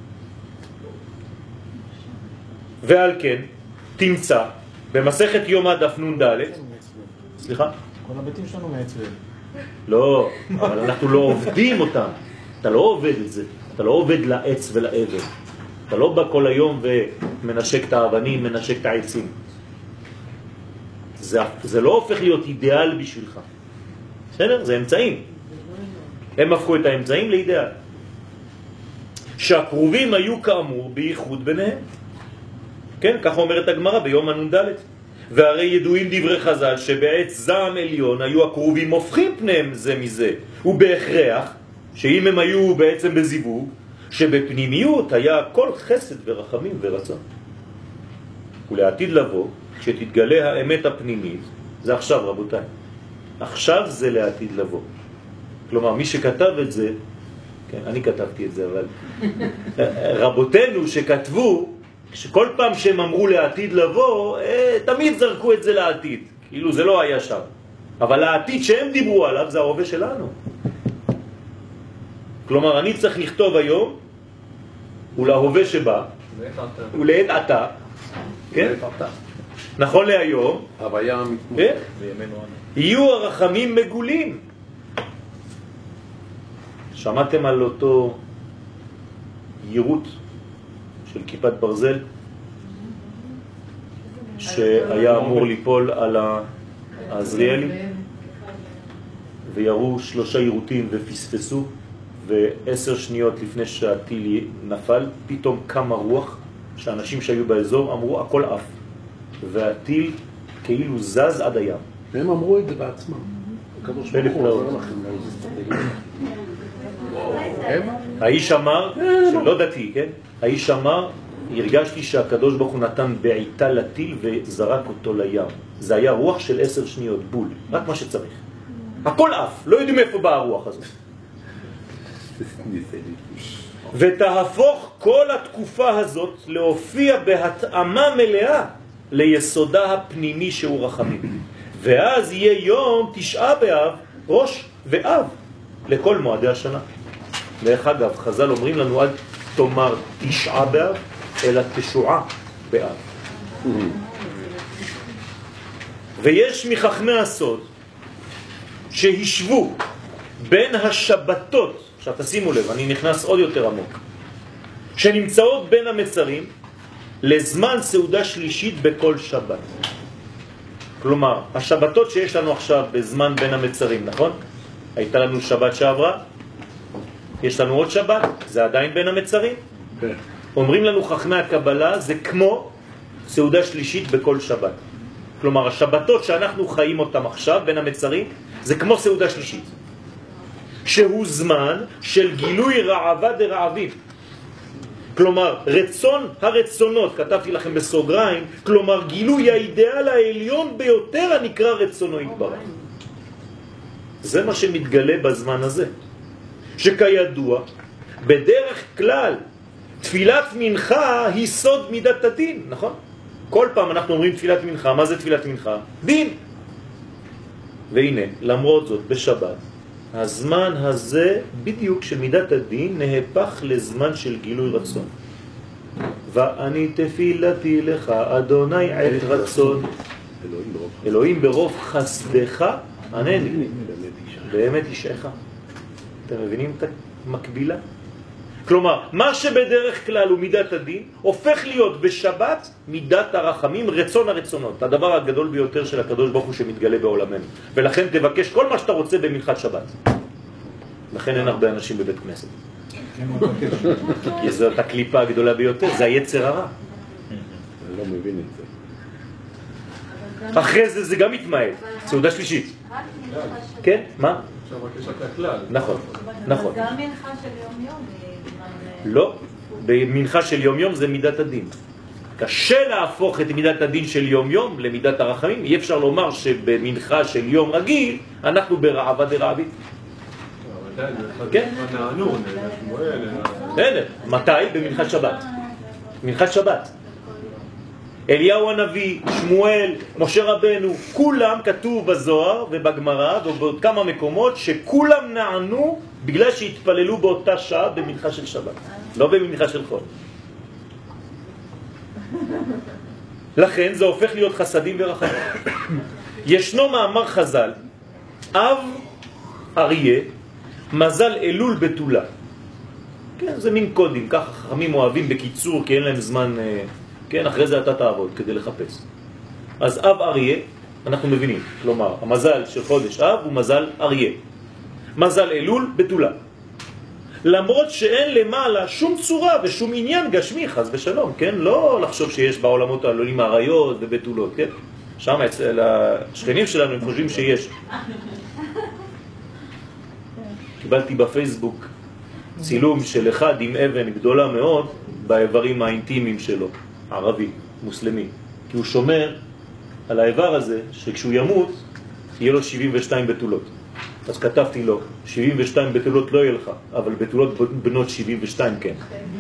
[SPEAKER 1] ועל כן תמצא במסכת יומא דף נ"ד. סליחה?
[SPEAKER 6] כל הבתים שלנו מעץ ואבן.
[SPEAKER 1] לא, אבל אנחנו לא עובדים אותם. אתה לא עובד את זה. אתה לא עובד לעץ ולאבן. אתה לא בא כל היום ומנשק את האבנים, מנשק את העצים. זה, זה לא הופך להיות אידיאל בשבילך. בסדר? זה אמצעים. הם הפכו את האמצעים לאידיאל. שהקרובים היו כאמור בייחוד ביניהם. כן, ככה אומרת הגמרא ביום הנ"ד. והרי ידועים דברי חז"ל שבעת זעם עליון היו הקרובים הופכים פניהם זה מזה, ובהכרח שאם הם היו בעצם בזיווג, שבפנימיות היה כל חסד ורחמים ורצון. ולעתיד לבוא, כשתתגלה האמת הפנימית, זה עכשיו רבותיי, עכשיו זה לעתיד לבוא. כלומר, מי שכתב את זה, כן, אני כתבתי את זה, אבל רבותינו שכתבו, שכל פעם שהם אמרו לעתיד לבוא, אה, תמיד זרקו את זה לעתיד, כאילו זה לא היה שם. אבל העתיד שהם דיברו עליו זה ההווה שלנו. כלומר, אני צריך לכתוב היום, ולהווה שבא, ולעת עתה, כן? נכון להיום,
[SPEAKER 2] הוויה
[SPEAKER 1] מתמודד, יהיו הרחמים מגולים. שמעתם על אותו יירוט של כיפת ברזל שהיה אמור ליפול על העזריאלי וירו שלושה יירוטים ופספסו, ועשר שניות לפני שהטיל נפל פתאום קמה רוח שאנשים שהיו באזור אמרו הכל עף, והטיל כאילו זז עד הים.
[SPEAKER 2] והם אמרו את זה בעצמם. הקדוש ברוך הוא עוזר לכם לאיזה סטרטגיה.
[SPEAKER 1] האיש אמר, שלא דתי, כן? האיש אמר, הרגשתי שהקדוש ברוך הוא נתן בעיטה לטיל וזרק אותו לים. זה היה רוח של עשר שניות, בול, רק מה שצריך. הכל אף, לא יודעים איפה באה הרוח הזאת. ותהפוך כל התקופה הזאת להופיע בהתאמה מלאה ליסודה הפנימי שהוא רחמים. ואז יהיה יום תשעה באב, ראש ואב, לכל מועדי השנה. דרך אגב, חז"ל אומרים לנו, אל תאמר תשעה באב, אלא תשועה באב. ויש מחכמי הסוד שהשבו בין השבתות, עכשיו תשימו לב, אני נכנס עוד יותר עמוק, שנמצאות בין המצרים לזמן סעודה שלישית בכל שבת. כלומר, השבתות שיש לנו עכשיו בזמן בין המצרים, נכון? הייתה לנו שבת שעברה, יש לנו עוד שבת, זה עדיין בין המצרים. כן. אומרים לנו חכמי הקבלה, זה כמו סעודה שלישית בכל שבת. כלומר, השבתות שאנחנו חיים אותם עכשיו בין המצרים, זה כמו סעודה שלישית. שהוא זמן של גילוי רעבה דרעבים. כלומר, רצון הרצונות, כתבתי לכם בסוגריים, כלומר, גילוי האידאל העליון ביותר הנקרא רצונו יתברך. זה מה שמתגלה בזמן הזה. שכידוע, בדרך כלל, תפילת מנחה היא סוד מידת הדין, נכון? כל פעם אנחנו אומרים תפילת מנחה, מה זה תפילת מנחה? דין. והנה, למרות זאת, בשבת, הזמן הזה בדיוק של מידת הדין נהפך לזמן של גילוי רצון. ואני תפילתי לך אדוני עת רצון, אלוהים ברוב חסדך ענני, באמת ישעך. אתם מבינים את המקבילה? כלומר, מה שבדרך כלל הוא מידת הדין, הופך להיות בשבת מידת הרחמים, רצון הרצונות. הדבר הגדול ביותר של הקדוש ברוך הוא שמתגלה בעולמנו. ולכן תבקש כל מה שאתה רוצה במנחת שבת. לכן אין הרבה אנשים בבית כנסת. כי זאת הקליפה הגדולה ביותר, זה היצר הרע.
[SPEAKER 2] אני לא מבין את זה.
[SPEAKER 1] אחרי זה זה גם מתמעט, סעודה שלישית. כן? מה?
[SPEAKER 4] עכשיו רק יש רק הכלל.
[SPEAKER 1] נכון, נכון.
[SPEAKER 3] גם מנחה של יום יום.
[SPEAKER 1] לא, במנחה של יום יום זה מידת הדין. קשה להפוך את מידת הדין של יום יום למידת הרחמים. אי אפשר לומר שבמנחה של יום רגיל אנחנו ברעבה דרעבית. כן? מתי? במנחת שבת. מנחת שבת. אליהו הנביא, שמואל, משה רבנו, כולם כתוב בזוהר ובגמרא ובעוד כמה מקומות שכולם נענו בגלל שהתפללו באותה שעה במנחה של שבת, לא במנחה של חול. לכן זה הופך להיות חסדים ורחמים. ישנו מאמר חז"ל, אב אריה, מזל אלול בתולה. כן, זה מין קודים, ככה חכמים אוהבים בקיצור כי אין להם זמן, כן, אחרי זה אתה תעבוד כדי לחפש. אז אב אריה, אנחנו מבינים, כלומר, המזל של חודש אב הוא מזל אריה. מזל אלול בתולה. למרות שאין למעלה שום צורה ושום עניין גשמי, חס ושלום, כן? לא לחשוב שיש בעולמות העלולים עריות ובתולות, כן? שם אצל השכנים שלנו הם חושבים שיש. קיבלתי בפייסבוק צילום של אחד עם אבן גדולה מאוד באיברים האינטימיים שלו, ערבי, מוסלמי. כי הוא שומר על האיבר הזה שכשהוא ימות יהיה לו שבעים ושתיים בתולות. אז כתבתי לו, שבעים ושתיים בתולות לא יהיה לך, אבל בתולות בנות שבעים ושתיים כן.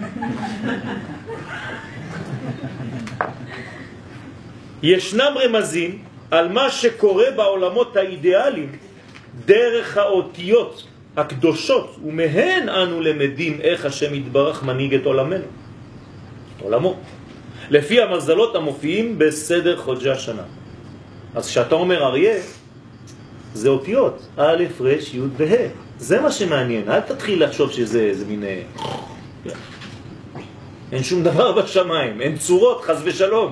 [SPEAKER 1] ישנם רמזים על מה שקורה בעולמות האידיאליים דרך האותיות הקדושות, ומהן אנו למדים איך השם יתברך מנהיג את עולמנו, עולמו, לפי המזלות המופיעים בסדר חודשי השנה. אז כשאתה אומר אריה, זה אותיות, א', ר', י' וה'. זה מה שמעניין, אל תתחיל לחשוב שזה איזה מין... אין שום דבר בשמיים, אין צורות, חס ושלום.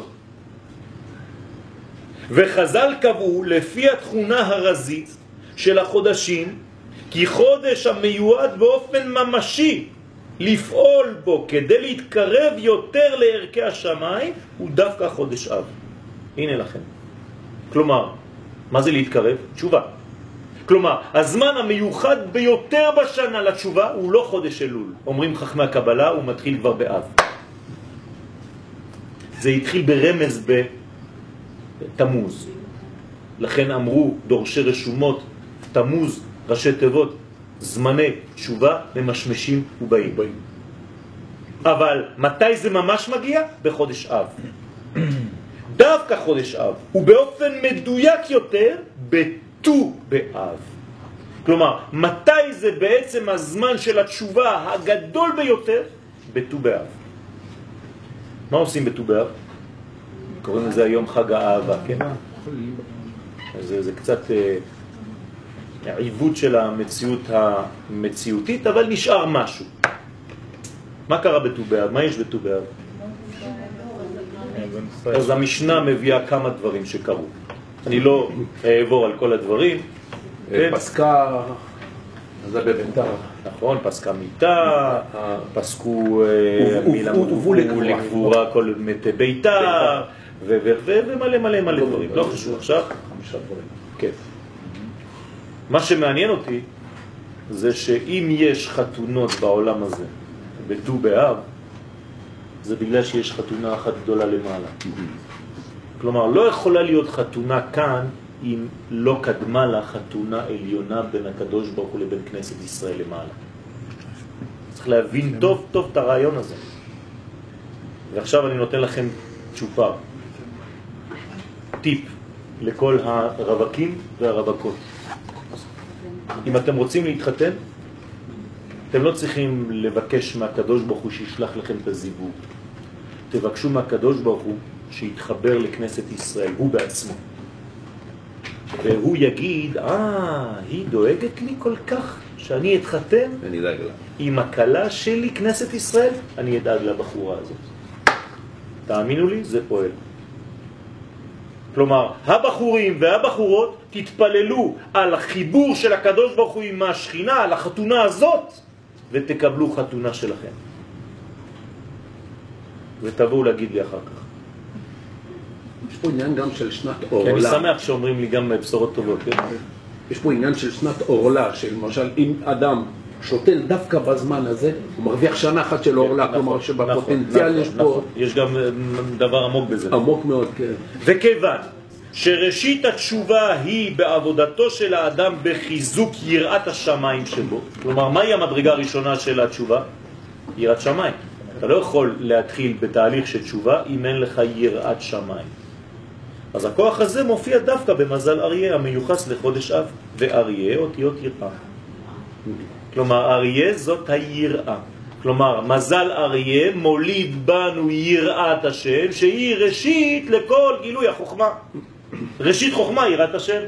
[SPEAKER 1] וחז"ל קבעו לפי התכונה הרזית של החודשים, כי חודש המיועד באופן ממשי לפעול בו כדי להתקרב יותר לערכי השמיים הוא דווקא חודש אב. הנה לכם. כלומר, מה זה להתקרב? תשובה. כלומר, הזמן המיוחד ביותר בשנה לתשובה הוא לא חודש אלול. אומרים חכמי הקבלה, הוא מתחיל כבר באב. זה התחיל ברמז בתמוז. לכן אמרו דורשי רשומות, תמוז, ראשי תיבות, זמני תשובה ממשמשים ובאים. אבל מתי זה ממש מגיע? בחודש אב. דווקא חודש אב, ובאופן מדויק יותר, בט"ו באב. כלומר, מתי זה בעצם הזמן של התשובה הגדול ביותר? בט"ו באב. מה עושים בט"ו באב? קוראים לזה היום חג האהבה, כן? זה, זה קצת אה, עיוות של המציאות המציאותית, אבל נשאר משהו. מה קרה בט"ו באב? מה יש בט"ו באב? אז המשנה מביאה כמה דברים שקרו. אני לא אעבור על כל הדברים.
[SPEAKER 2] פסקה, זה בביתר.
[SPEAKER 1] נכון, פסקה מיטה, פסקו מילה הובאו לקבורה כל מתי ביתר, ומלא מלא מלא דברים. לא חשוב עכשיו. חמישה דברים. כן. מה שמעניין אותי זה שאם יש חתונות בעולם הזה בט"ו באב, זה בגלל שיש חתונה אחת גדולה למעלה. כלומר, לא יכולה להיות חתונה כאן אם לא קדמה לה חתונה עליונה בין הקדוש ברוך הוא לבין כנסת ישראל למעלה. צריך להבין טוב טוב את הרעיון הזה. ועכשיו אני נותן לכם צ'ופר, טיפ לכל הרווקים והרווקות. אם אתם רוצים להתחתן, אתם לא צריכים לבקש מהקדוש ברוך הוא שישלח לכם את הזיווג. תבקשו מהקדוש ברוך הוא שיתחבר לכנסת ישראל, הוא בעצמו. והוא יגיד, אה, היא דואגת לי כל כך שאני אתחתן
[SPEAKER 2] אני אדאג לה.
[SPEAKER 1] עם הקלה שלי, כנסת ישראל, אני אדאג לבחורה הזאת. תאמינו לי, זה פועל. כלומר, הבחורים והבחורות תתפללו על החיבור של הקדוש ברוך הוא עם השכינה, על החתונה הזאת, ותקבלו חתונה שלכם. ותבואו להגיד לי אחר כך.
[SPEAKER 2] יש פה עניין גם של שנת
[SPEAKER 1] כי אני
[SPEAKER 2] אורלה.
[SPEAKER 1] שמח שאומרים לי גם בשורות טובות. כן?
[SPEAKER 2] יש פה עניין של שנת אורלה, של למשל, אם אדם שותל דווקא בזמן הזה, הוא מרוויח שנה אחת של אורלה,
[SPEAKER 1] נכון,
[SPEAKER 2] כלומר שבפוטנציאל
[SPEAKER 1] נכון,
[SPEAKER 2] יש
[SPEAKER 1] נכון.
[SPEAKER 2] פה
[SPEAKER 1] יש גם דבר עמוק בזה.
[SPEAKER 2] עמוק מאוד, כן.
[SPEAKER 1] וכיוון שראשית התשובה היא בעבודתו של האדם בחיזוק יראת השמיים שבו, כלומר, מהי המדרגה הראשונה של התשובה? יראת שמיים. אתה לא יכול להתחיל בתהליך של תשובה אם אין לך יראת שמיים. אז הכוח הזה מופיע דווקא במזל אריה המיוחס לחודש אב, ואריה אותיות יראה. כלומר, אריה זאת היראה. כלומר, מזל אריה מוליד בנו יראת השם, שהיא ראשית לכל גילוי החוכמה. ראשית חוכמה, יראת השם.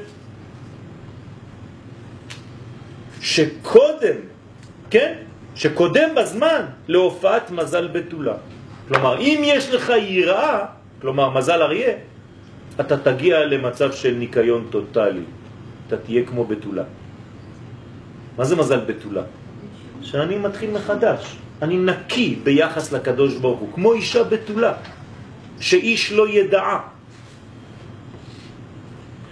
[SPEAKER 1] שקודם, כן? שקודם בזמן להופעת מזל בתולה. כלומר, אם יש לך יראה, כלומר, מזל אריה, אתה תגיע למצב של ניקיון טוטלי. אתה תהיה כמו בתולה. מה זה מזל בתולה? שאני מתחיל מחדש. אני נקי ביחס לקדוש ברוך הוא, כמו אישה בתולה, שאיש לא ידעה.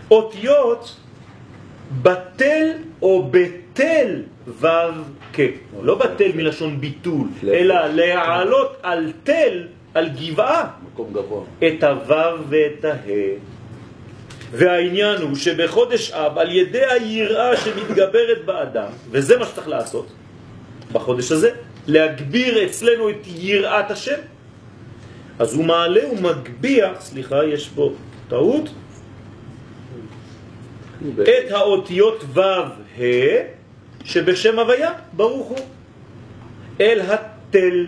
[SPEAKER 1] אותיות בטל או בטל ו' כ'. לא בטל מלשון ביטול, אלא להעלות על תל, על גבעה,
[SPEAKER 2] מקום גבוה,
[SPEAKER 1] את הו' ואת ה'. והעניין הוא שבחודש אב, על ידי היראה שמתגברת באדם, וזה מה שצריך לעשות בחודש הזה, להגביר אצלנו את יראת השם, אז הוא מעלה ומגביה, סליחה, יש פה טעות, את האותיות ו' ה' שבשם הוויה, ברוך הוא, אל התל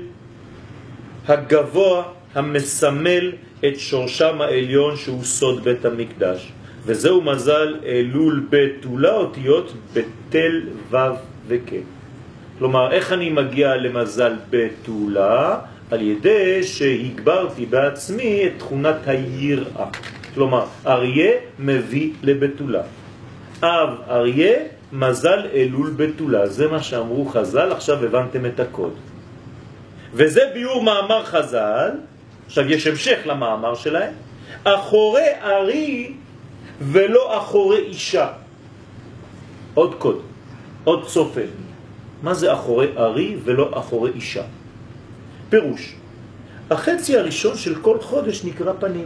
[SPEAKER 1] הגבוה המסמל את שורשם העליון שהוא סוד בית המקדש. וזהו מזל אלול בתולה, אותיות בתל ו' וכ'. כלומר, איך אני מגיע למזל בתולה? על ידי שהגברתי בעצמי את תכונת היראה. כלומר, אריה מביא לבתולה. אב אריה, מזל אלול בתולה. זה מה שאמרו חז"ל, עכשיו הבנתם את הקוד. וזה ביור מאמר חז"ל, עכשיו יש המשך למאמר שלהם, אחורי ארי ולא אחורי אישה. עוד קוד, עוד צופה. מה זה אחורי ארי ולא אחורי אישה? פירוש, החצי הראשון של כל חודש נקרא פנים,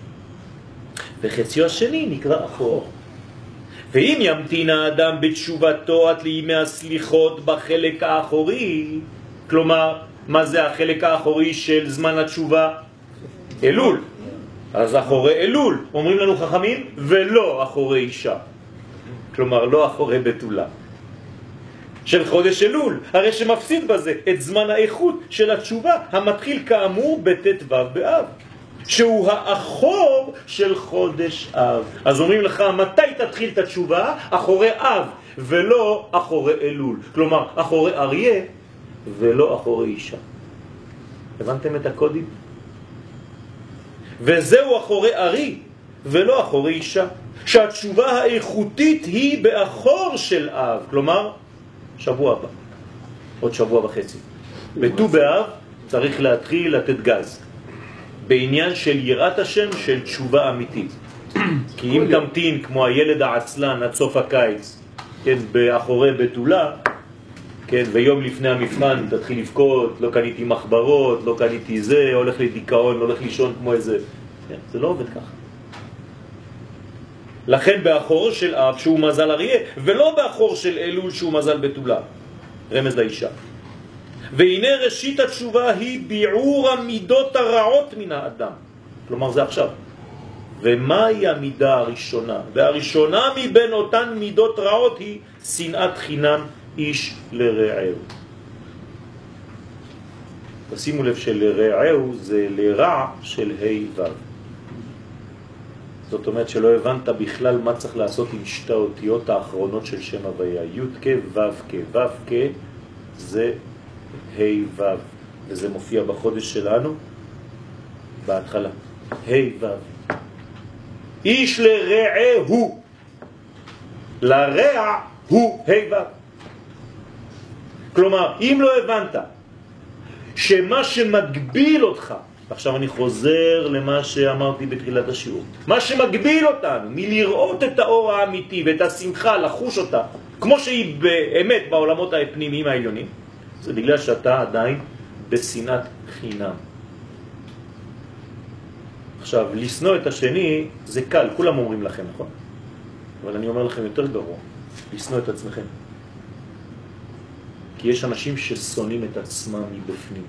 [SPEAKER 1] וחציו השני נקרא אחור. ואם ימתין האדם בתשובתו עד לימי הסליחות בחלק האחורי, כלומר, מה זה החלק האחורי של זמן התשובה? אלול. אז אחורי אלול, אומרים לנו חכמים, ולא אחורי אישה. כלומר, לא אחורי בתולה. של חודש אלול, הרי שמפסיד בזה את זמן האיכות של התשובה, המתחיל כאמור בתת ו' באב, שהוא האחור של חודש אב. אז אומרים לך, מתי תתחיל את התשובה? אחורי אב, ולא אחורי אלול. כלומר, אחורי אריה, ולא אחורי אישה. הבנתם את הקודים? וזהו אחורי ארי ולא אחורי אישה, שהתשובה האיכותית היא באחור של אב, כלומר שבוע הבא, עוד שבוע וחצי. בט"ו באב צריך להתחיל לתת גז בעניין של יראת השם, של תשובה אמיתית. כי אם תמתין כמו הילד העצלן עד סוף הקיץ, כן, באחורי בתולה, כן, ויום לפני המבחן תתחיל לבכות, לא קניתי מחברות, לא קניתי זה, הולך לדיכאון, הולך לישון כמו איזה, כן, זה לא עובד ככה. לכן באחור של אב שהוא מזל אריה, ולא באחור של אלול שהוא מזל בתולה, רמז לאישה. והנה ראשית התשובה היא ביעור המידות הרעות מן האדם, כלומר זה עכשיו. ומהי המידה הראשונה? והראשונה מבין אותן מידות רעות היא שנאת חינם איש לרעהו. תשימו לב שלרעהו זה לרע של ה' ו'. זאת אומרת שלא הבנת בכלל מה צריך לעשות עם שתי האותיות האחרונות של שם הוויה. י' כ' ו' כ'. ו' כ' זה ה' ו', וזה מופיע בחודש שלנו בהתחלה. ה' ו'. איש לרעהו. לרע הוא ה' ו'. כלומר, אם לא הבנת שמה שמגביל אותך, עכשיו אני חוזר למה שאמרתי בתחילת השיעור, מה שמגביל אותנו מלראות את האור האמיתי ואת השמחה, לחוש אותה, כמו שהיא באמת בעולמות הפנימיים העליונים, זה בגלל שאתה עדיין בשנאת חינם. עכשיו, לסנוע את השני זה קל, כולם אומרים לכם, נכון? אבל אני אומר לכם יותר גרוע, לסנוע את עצמכם. כי יש אנשים ששונאים את עצמם מבפנים.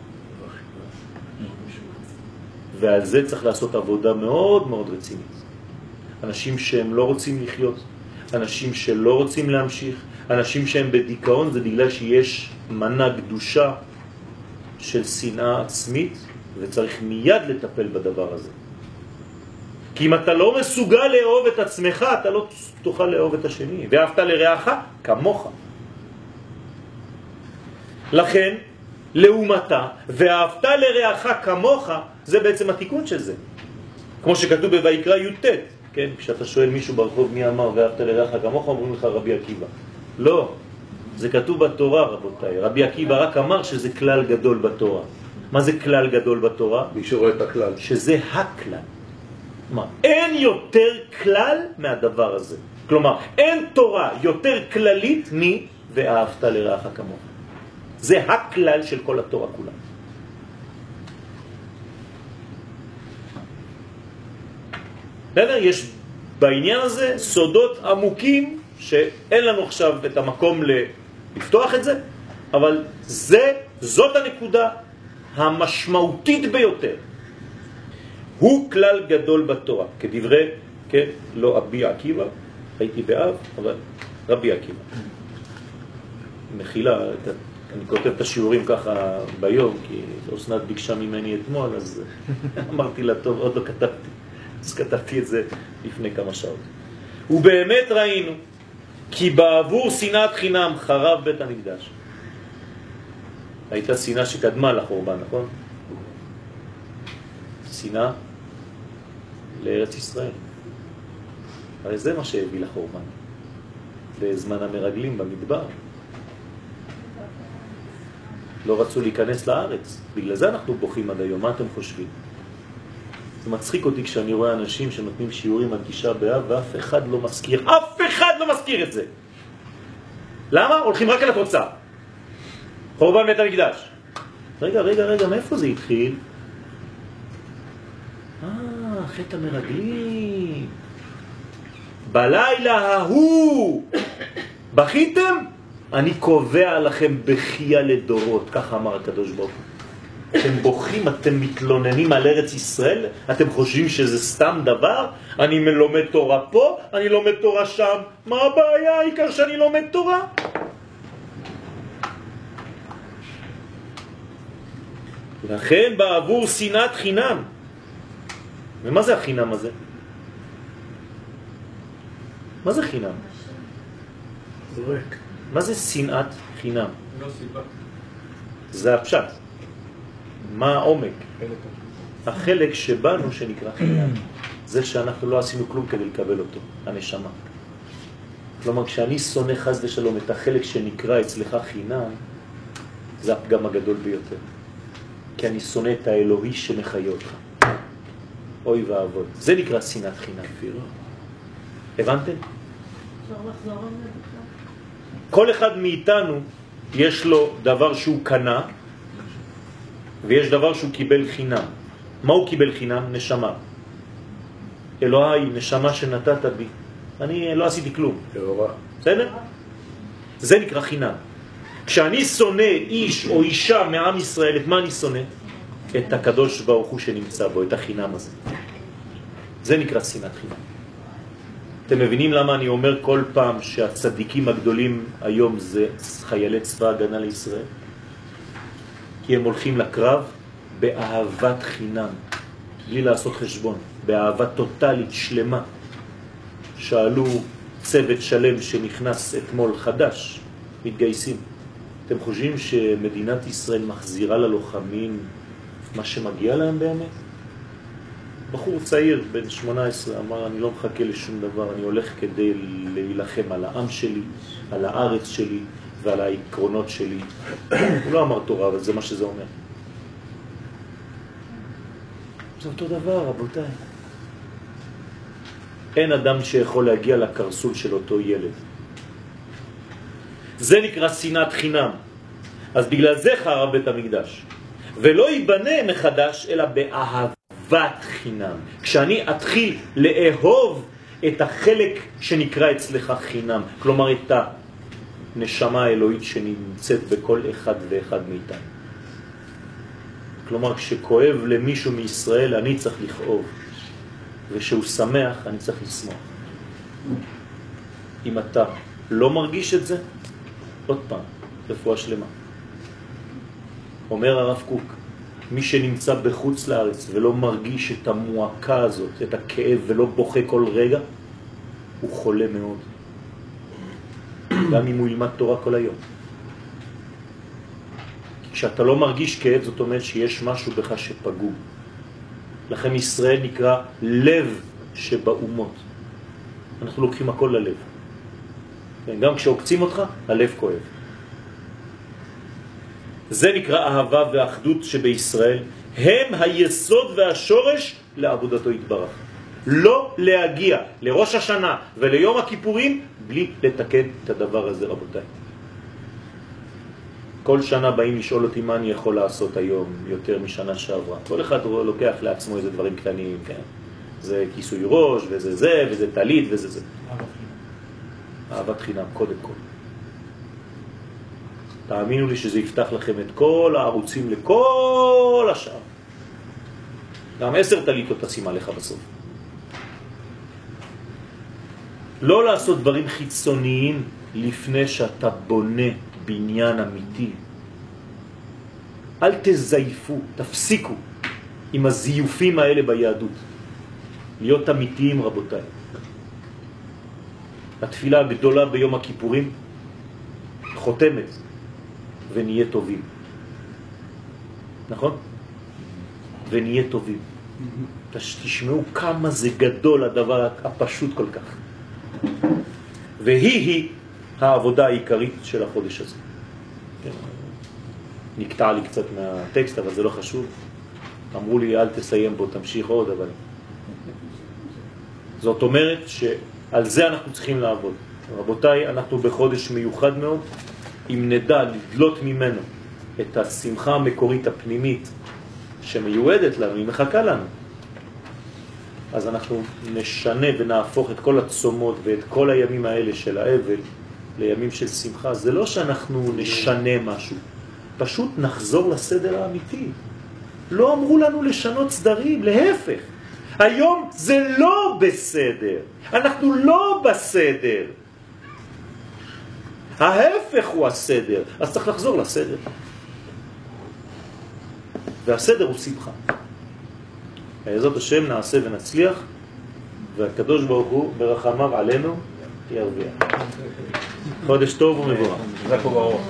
[SPEAKER 1] ועל זה צריך לעשות עבודה מאוד מאוד רצינית. אנשים שהם לא רוצים לחיות, אנשים שלא רוצים להמשיך, אנשים שהם בדיכאון, זה בגלל שיש מנה קדושה של שנאה עצמית, וצריך מיד לטפל בדבר הזה. כי אם אתה לא מסוגל לאהוב את עצמך, אתה לא תוכל לאהוב את השני. ואהבת לרעך כמוך. לכן, לעומתה, ואהבת לרעך כמוך, זה בעצם התיקון של זה. כמו שכתוב בויקרא י"ט, כן? כשאתה שואל מישהו ברחוב מי אמר ואהבת לרעך כמוך, אומרים לך רבי עקיבא. לא, זה כתוב בתורה, רבותיי. רבי עקיבא רק אמר שזה כלל גדול בתורה. מה זה כלל גדול בתורה?
[SPEAKER 2] מי שרואה את הכלל.
[SPEAKER 1] שזה הכלל. מה? אין יותר כלל מהדבר הזה. כלומר, אין תורה יותר כללית מי ואהבת לרעך כמוך. זה הכלל של כל התורה כולה. בסדר? יש בעניין הזה סודות עמוקים שאין לנו עכשיו את המקום לפתוח את זה, אבל זה, זאת הנקודה המשמעותית ביותר. הוא כלל גדול בתורה, כדברי, כן, לא אבי עקיבא, הייתי באב, אבל רבי עקיבא. מחילה, אני כותב את השיעורים ככה ביום, כי אסנת ביקשה ממני אתמול, אז אמרתי לה, טוב, עוד לא כתבתי. אז כתבתי את זה לפני כמה שעות. ובאמת ראינו, כי בעבור שנאת חינם חרב בית המקדש. הייתה שנאה שקדמה לחורבן, נכון? שנאה לארץ ישראל. הרי זה מה שהביא לחורבן. בזמן המרגלים במדבר. לא רצו להיכנס לארץ. בגלל זה אנחנו בוכים עד היום. מה אתם חושבים? זה מצחיק אותי כשאני רואה אנשים שנותנים שיעורים על תשעה באב ואף אחד לא מזכיר. אף אחד לא מזכיר את זה. למה? הולכים רק על התוצאה. חורבן בית המקדש. רגע, רגע, רגע, מאיפה זה התחיל? אה, חטא המרגלים. בלילה ההוא בכיתם? אני קובע לכם בחייה לדורות, ככה אמר הקדוש ברוך הוא. אתם בוכים, אתם מתלוננים על ארץ ישראל, אתם חושבים שזה סתם דבר? אני לומד תורה פה, אני לומד תורה שם. מה הבעיה? העיקר שאני לומד תורה. לכן בעבור שנאת חינם. ומה זה החינם הזה? מה זה חינם?
[SPEAKER 2] זורק.
[SPEAKER 1] מה זה שנאת חינם?
[SPEAKER 4] לא סיבה.
[SPEAKER 1] זה הפשט. מה העומק? החלק שבנו שנקרא חינם. זה שאנחנו לא עשינו כלום כדי לקבל אותו, הנשמה. כלומר, כשאני שונא חס ושלום את החלק שנקרא אצלך חינם, זה הפגם הגדול ביותר. כי אני שונא את האלוהי שמחיה אותך. אוי ואבוי. זה נקרא שנאת חינם. הבנתם?
[SPEAKER 3] אפשר לחזור על זה?
[SPEAKER 1] כל אחד מאיתנו יש לו דבר שהוא קנה, ויש דבר שהוא קיבל חינם. מה הוא קיבל חינם? נשמה. אלוהי, נשמה שנתת בי. אני לא עשיתי כלום. בסדר? זה נקרא חינם. כשאני שונא איש או אישה מעם ישראל, את מה אני שונא? את הקדוש ברוך הוא שנמצא בו, את החינם הזה. זה נקרא שנאת חינם. אתם מבינים למה אני אומר כל פעם שהצדיקים הגדולים היום זה חיילי צבא הגנה לישראל? כי הם הולכים לקרב באהבת חינם, בלי לעשות חשבון, באהבה טוטלית שלמה. שאלו צוות שלם שנכנס אתמול חדש, מתגייסים. אתם חושבים שמדינת ישראל מחזירה ללוחמים מה שמגיע להם באמת? בחור צעיר, בן שמונה עשרה, אמר, אני לא מחכה לשום דבר, אני הולך כדי להילחם על העם שלי, על הארץ שלי ועל העקרונות שלי. הוא לא אמר תורה, אבל זה מה שזה אומר. זה אותו דבר, רבותיי. אין אדם שיכול להגיע לקרסול של אותו ילד. זה נקרא שנאת חינם. אז בגלל זה חרב בית המקדש. ולא ייבנה מחדש, אלא באהבת חינם. כשאני אתחיל לאהוב את החלק שנקרא אצלך חינם, כלומר את הנשמה האלוהית שנמצאת בכל אחד ואחד מאיתנו. כלומר, כשכואב למישהו מישראל, אני צריך לכאוב. ושהוא שמח, אני צריך לשמוח. אם אתה לא מרגיש את זה, עוד פעם, רפואה שלמה. אומר הרב קוק, מי שנמצא בחוץ לארץ ולא מרגיש את המועקה הזאת, את הכאב, ולא בוכה כל רגע, הוא חולה מאוד. גם אם הוא ילמד תורה כל היום. כשאתה לא מרגיש כאב, זאת אומרת שיש משהו בך שפגום. לכן ישראל נקרא לב שבאומות. אנחנו לוקחים הכל ללב. גם כשעוקצים אותך, הלב כואב. זה נקרא אהבה ואחדות שבישראל, הם היסוד והשורש לעבודתו יתברך. לא להגיע לראש השנה וליום הכיפורים בלי לתקן את הדבר הזה, רבותיי. כל שנה באים לשאול אותי מה אני יכול לעשות היום יותר משנה שעברה. כל אחד לוקח לעצמו איזה דברים קטנים, כן? זה כיסוי ראש, וזה זה, וזה תלית, וזה זה. אהבת חינם, קודם כל. תאמינו לי שזה יפתח לכם את כל הערוצים לכל השאר. גם עשר תליתות תשימה לך בסוף. לא לעשות דברים חיצוניים לפני שאתה בונה בניין אמיתי. אל תזייפו, תפסיקו עם הזיופים האלה ביהדות. להיות אמיתיים, רבותיי. התפילה הגדולה ביום הכיפורים חותמת ונהיה טובים. נכון? ונהיה טובים. תשמעו כמה זה גדול הדבר הפשוט כל כך. והיא היא העבודה העיקרית של החודש הזה. כן. נקטע לי קצת מהטקסט, אבל זה לא חשוב. אמרו לי אל תסיים בו, תמשיך עוד, אבל... זאת אומרת שעל זה אנחנו צריכים לעבוד. רבותיי, אנחנו בחודש מיוחד מאוד. אם נדע לדלות ממנו את השמחה המקורית הפנימית שמיועדת לנו, היא מחכה לנו, אז אנחנו נשנה ונהפוך את כל הצומות ואת כל הימים האלה של האבל לימים של שמחה. זה לא שאנחנו נשנה משהו, פשוט נחזור לסדר האמיתי. לא אמרו לנו לשנות סדרים, להפך. היום זה לא בסדר, אנחנו לא בסדר. ההפך הוא הסדר, אז צריך לחזור לסדר. והסדר הוא שמחה. בעזרת השם נעשה ונצליח, והקדוש ברוך הוא ברחמיו עלינו ירוויח. חודש טוב ומבורך.
[SPEAKER 2] זה פה ברוך.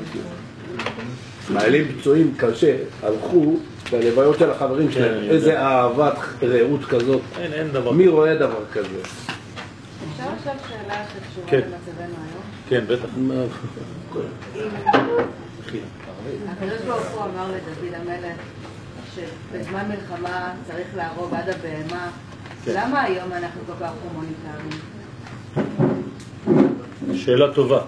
[SPEAKER 2] מעלים פצועים קשה, הלכו בלוויות של החברים שלהם, איזה אהבת רעות כזאת.
[SPEAKER 1] אין, אין דבר.
[SPEAKER 2] מי רואה דבר כזה?
[SPEAKER 3] אפשר עכשיו שאלה שקשורה
[SPEAKER 1] כן.
[SPEAKER 3] למצבנו היום?
[SPEAKER 1] כן, בטח.
[SPEAKER 3] הקדוש ברוך הוא אמר לדוד המלך שבזמן מלחמה צריך להרוג עד הבהמה. למה היום אנחנו כל כך הומניטריים?
[SPEAKER 1] שאלה טובה.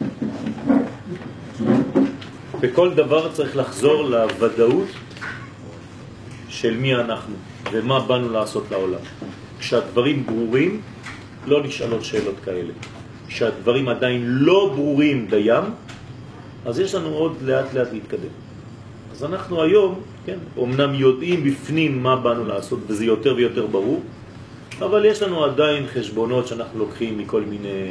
[SPEAKER 1] בכל דבר צריך לחזור לוודאות של מי אנחנו ומה באנו לעשות לעולם. כשהדברים ברורים, לא נשאלות שאלות כאלה. כשהדברים עדיין לא ברורים דים, אז יש לנו עוד לאט לאט להתקדם. אז אנחנו היום, כן, אומנם יודעים בפנים מה באנו לעשות, וזה יותר ויותר ברור, אבל יש לנו עדיין חשבונות שאנחנו לוקחים מכל מיני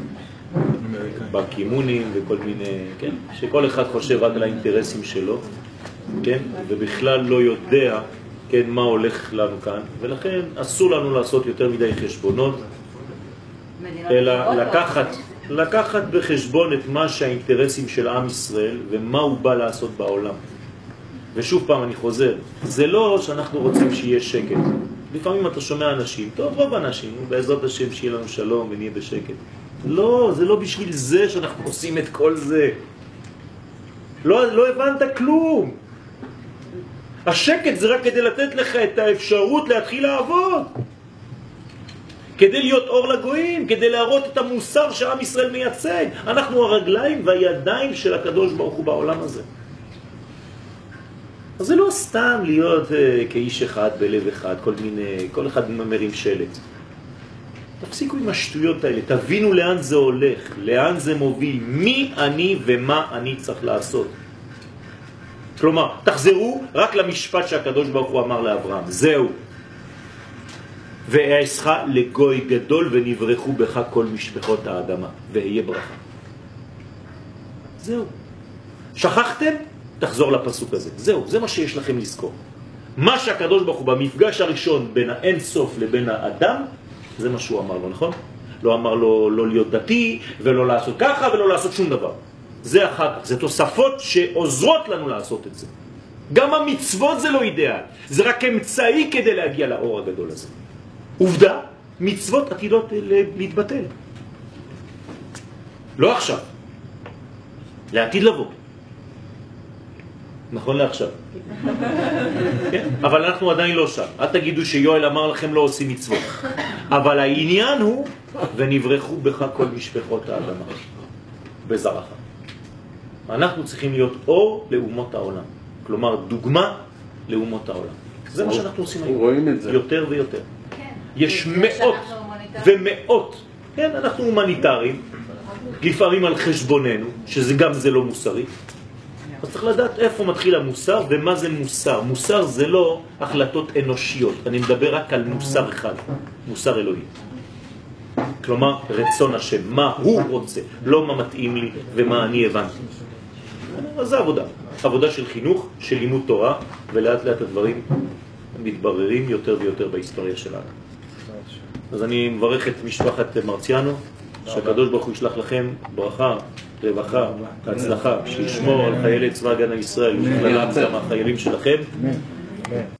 [SPEAKER 1] בקימונים וכל מיני, כן, שכל אחד חושב רק על האינטרסים שלו, כן, ובכלל לא יודע, כן, מה הולך לנו כאן, ולכן אסור לנו לעשות יותר מדי חשבונות, אלא לקחת, לקחת בחשבון את מה שהאינטרסים של עם ישראל ומה הוא בא לעשות בעולם. ושוב פעם אני חוזר, זה לא שאנחנו רוצים שיהיה שקט. לפעמים אתה שומע אנשים, טוב, רוב אנשים, בעזרת השם שיהיה לנו שלום ונהיה בשקט. לא, זה לא בשביל זה שאנחנו עושים את כל זה. לא, לא הבנת כלום. השקט זה רק כדי לתת לך את האפשרות להתחיל לעבוד. כדי להיות אור לגויים, כדי להראות את המוסר שעם ישראל מייצג. אנחנו הרגליים והידיים של הקדוש ברוך הוא בעולם הזה. אז זה לא סתם להיות uh, כאיש אחד בלב אחד, כל מיני, כל אחד מרים שלט. תפסיקו עם השטויות האלה, תבינו לאן זה הולך, לאן זה מוביל, מי אני ומה אני צריך לעשות. כלומר, תחזרו רק למשפט שהקדוש ברוך הוא אמר לאברהם, זהו. ואעשך לגוי גדול ונברחו בך כל משפחות האדמה, ויהיה ברכה. זהו. שכחתם? תחזור לפסוק הזה. זהו, זה מה שיש לכם לזכור. מה שהקדוש ברוך הוא במפגש הראשון בין האין סוף לבין האדם, זה מה שהוא אמר לו, נכון? לא אמר לו לא להיות דתי ולא לעשות ככה ולא לעשות שום דבר. זה אחר כך, זה תוספות שעוזרות לנו לעשות את זה. גם המצוות זה לא אידאל, זה רק אמצעי כדי להגיע לאור הגדול הזה. עובדה, מצוות עתידות להתבטל. לא עכשיו, לעתיד לבוא. נכון לעכשיו. כן? אבל אנחנו עדיין לא שם. אל תגידו שיואל אמר לכם לא עושים מצוות. אבל העניין הוא, ונברחו בך כל משפחות האדמה, בזרעך. אנחנו צריכים להיות אור לאומות העולם. כלומר, דוגמה לאומות העולם. זה מה שאנחנו עושים היום.
[SPEAKER 2] רואים את זה.
[SPEAKER 1] יותר ויותר. יש מאות ומאות. כן, אנחנו הומניטריים, לפעמים על חשבוננו, שזה גם זה לא מוסרי. אז צריך לדעת איפה מתחיל המוסר ומה זה מוסר. מוסר זה לא החלטות אנושיות. אני מדבר רק על מוסר אחד, מוסר אלוהי. כלומר, רצון השם, מה הוא רוצה, לא מה מתאים לי ומה אני הבנתי. אז זה עבודה. עבודה של חינוך, של לימוד תורה, ולאט לאט הדברים מתבררים יותר ויותר בהיסטוריה שלנו. אז אני מברך את משפחת מרציאנו, שהקדוש ברוך הוא ישלח לכם ברכה, רווחה, הצלחה, שישמור על חיילי צבא הגנה לישראל, ובכללם גם החיילים שלכם.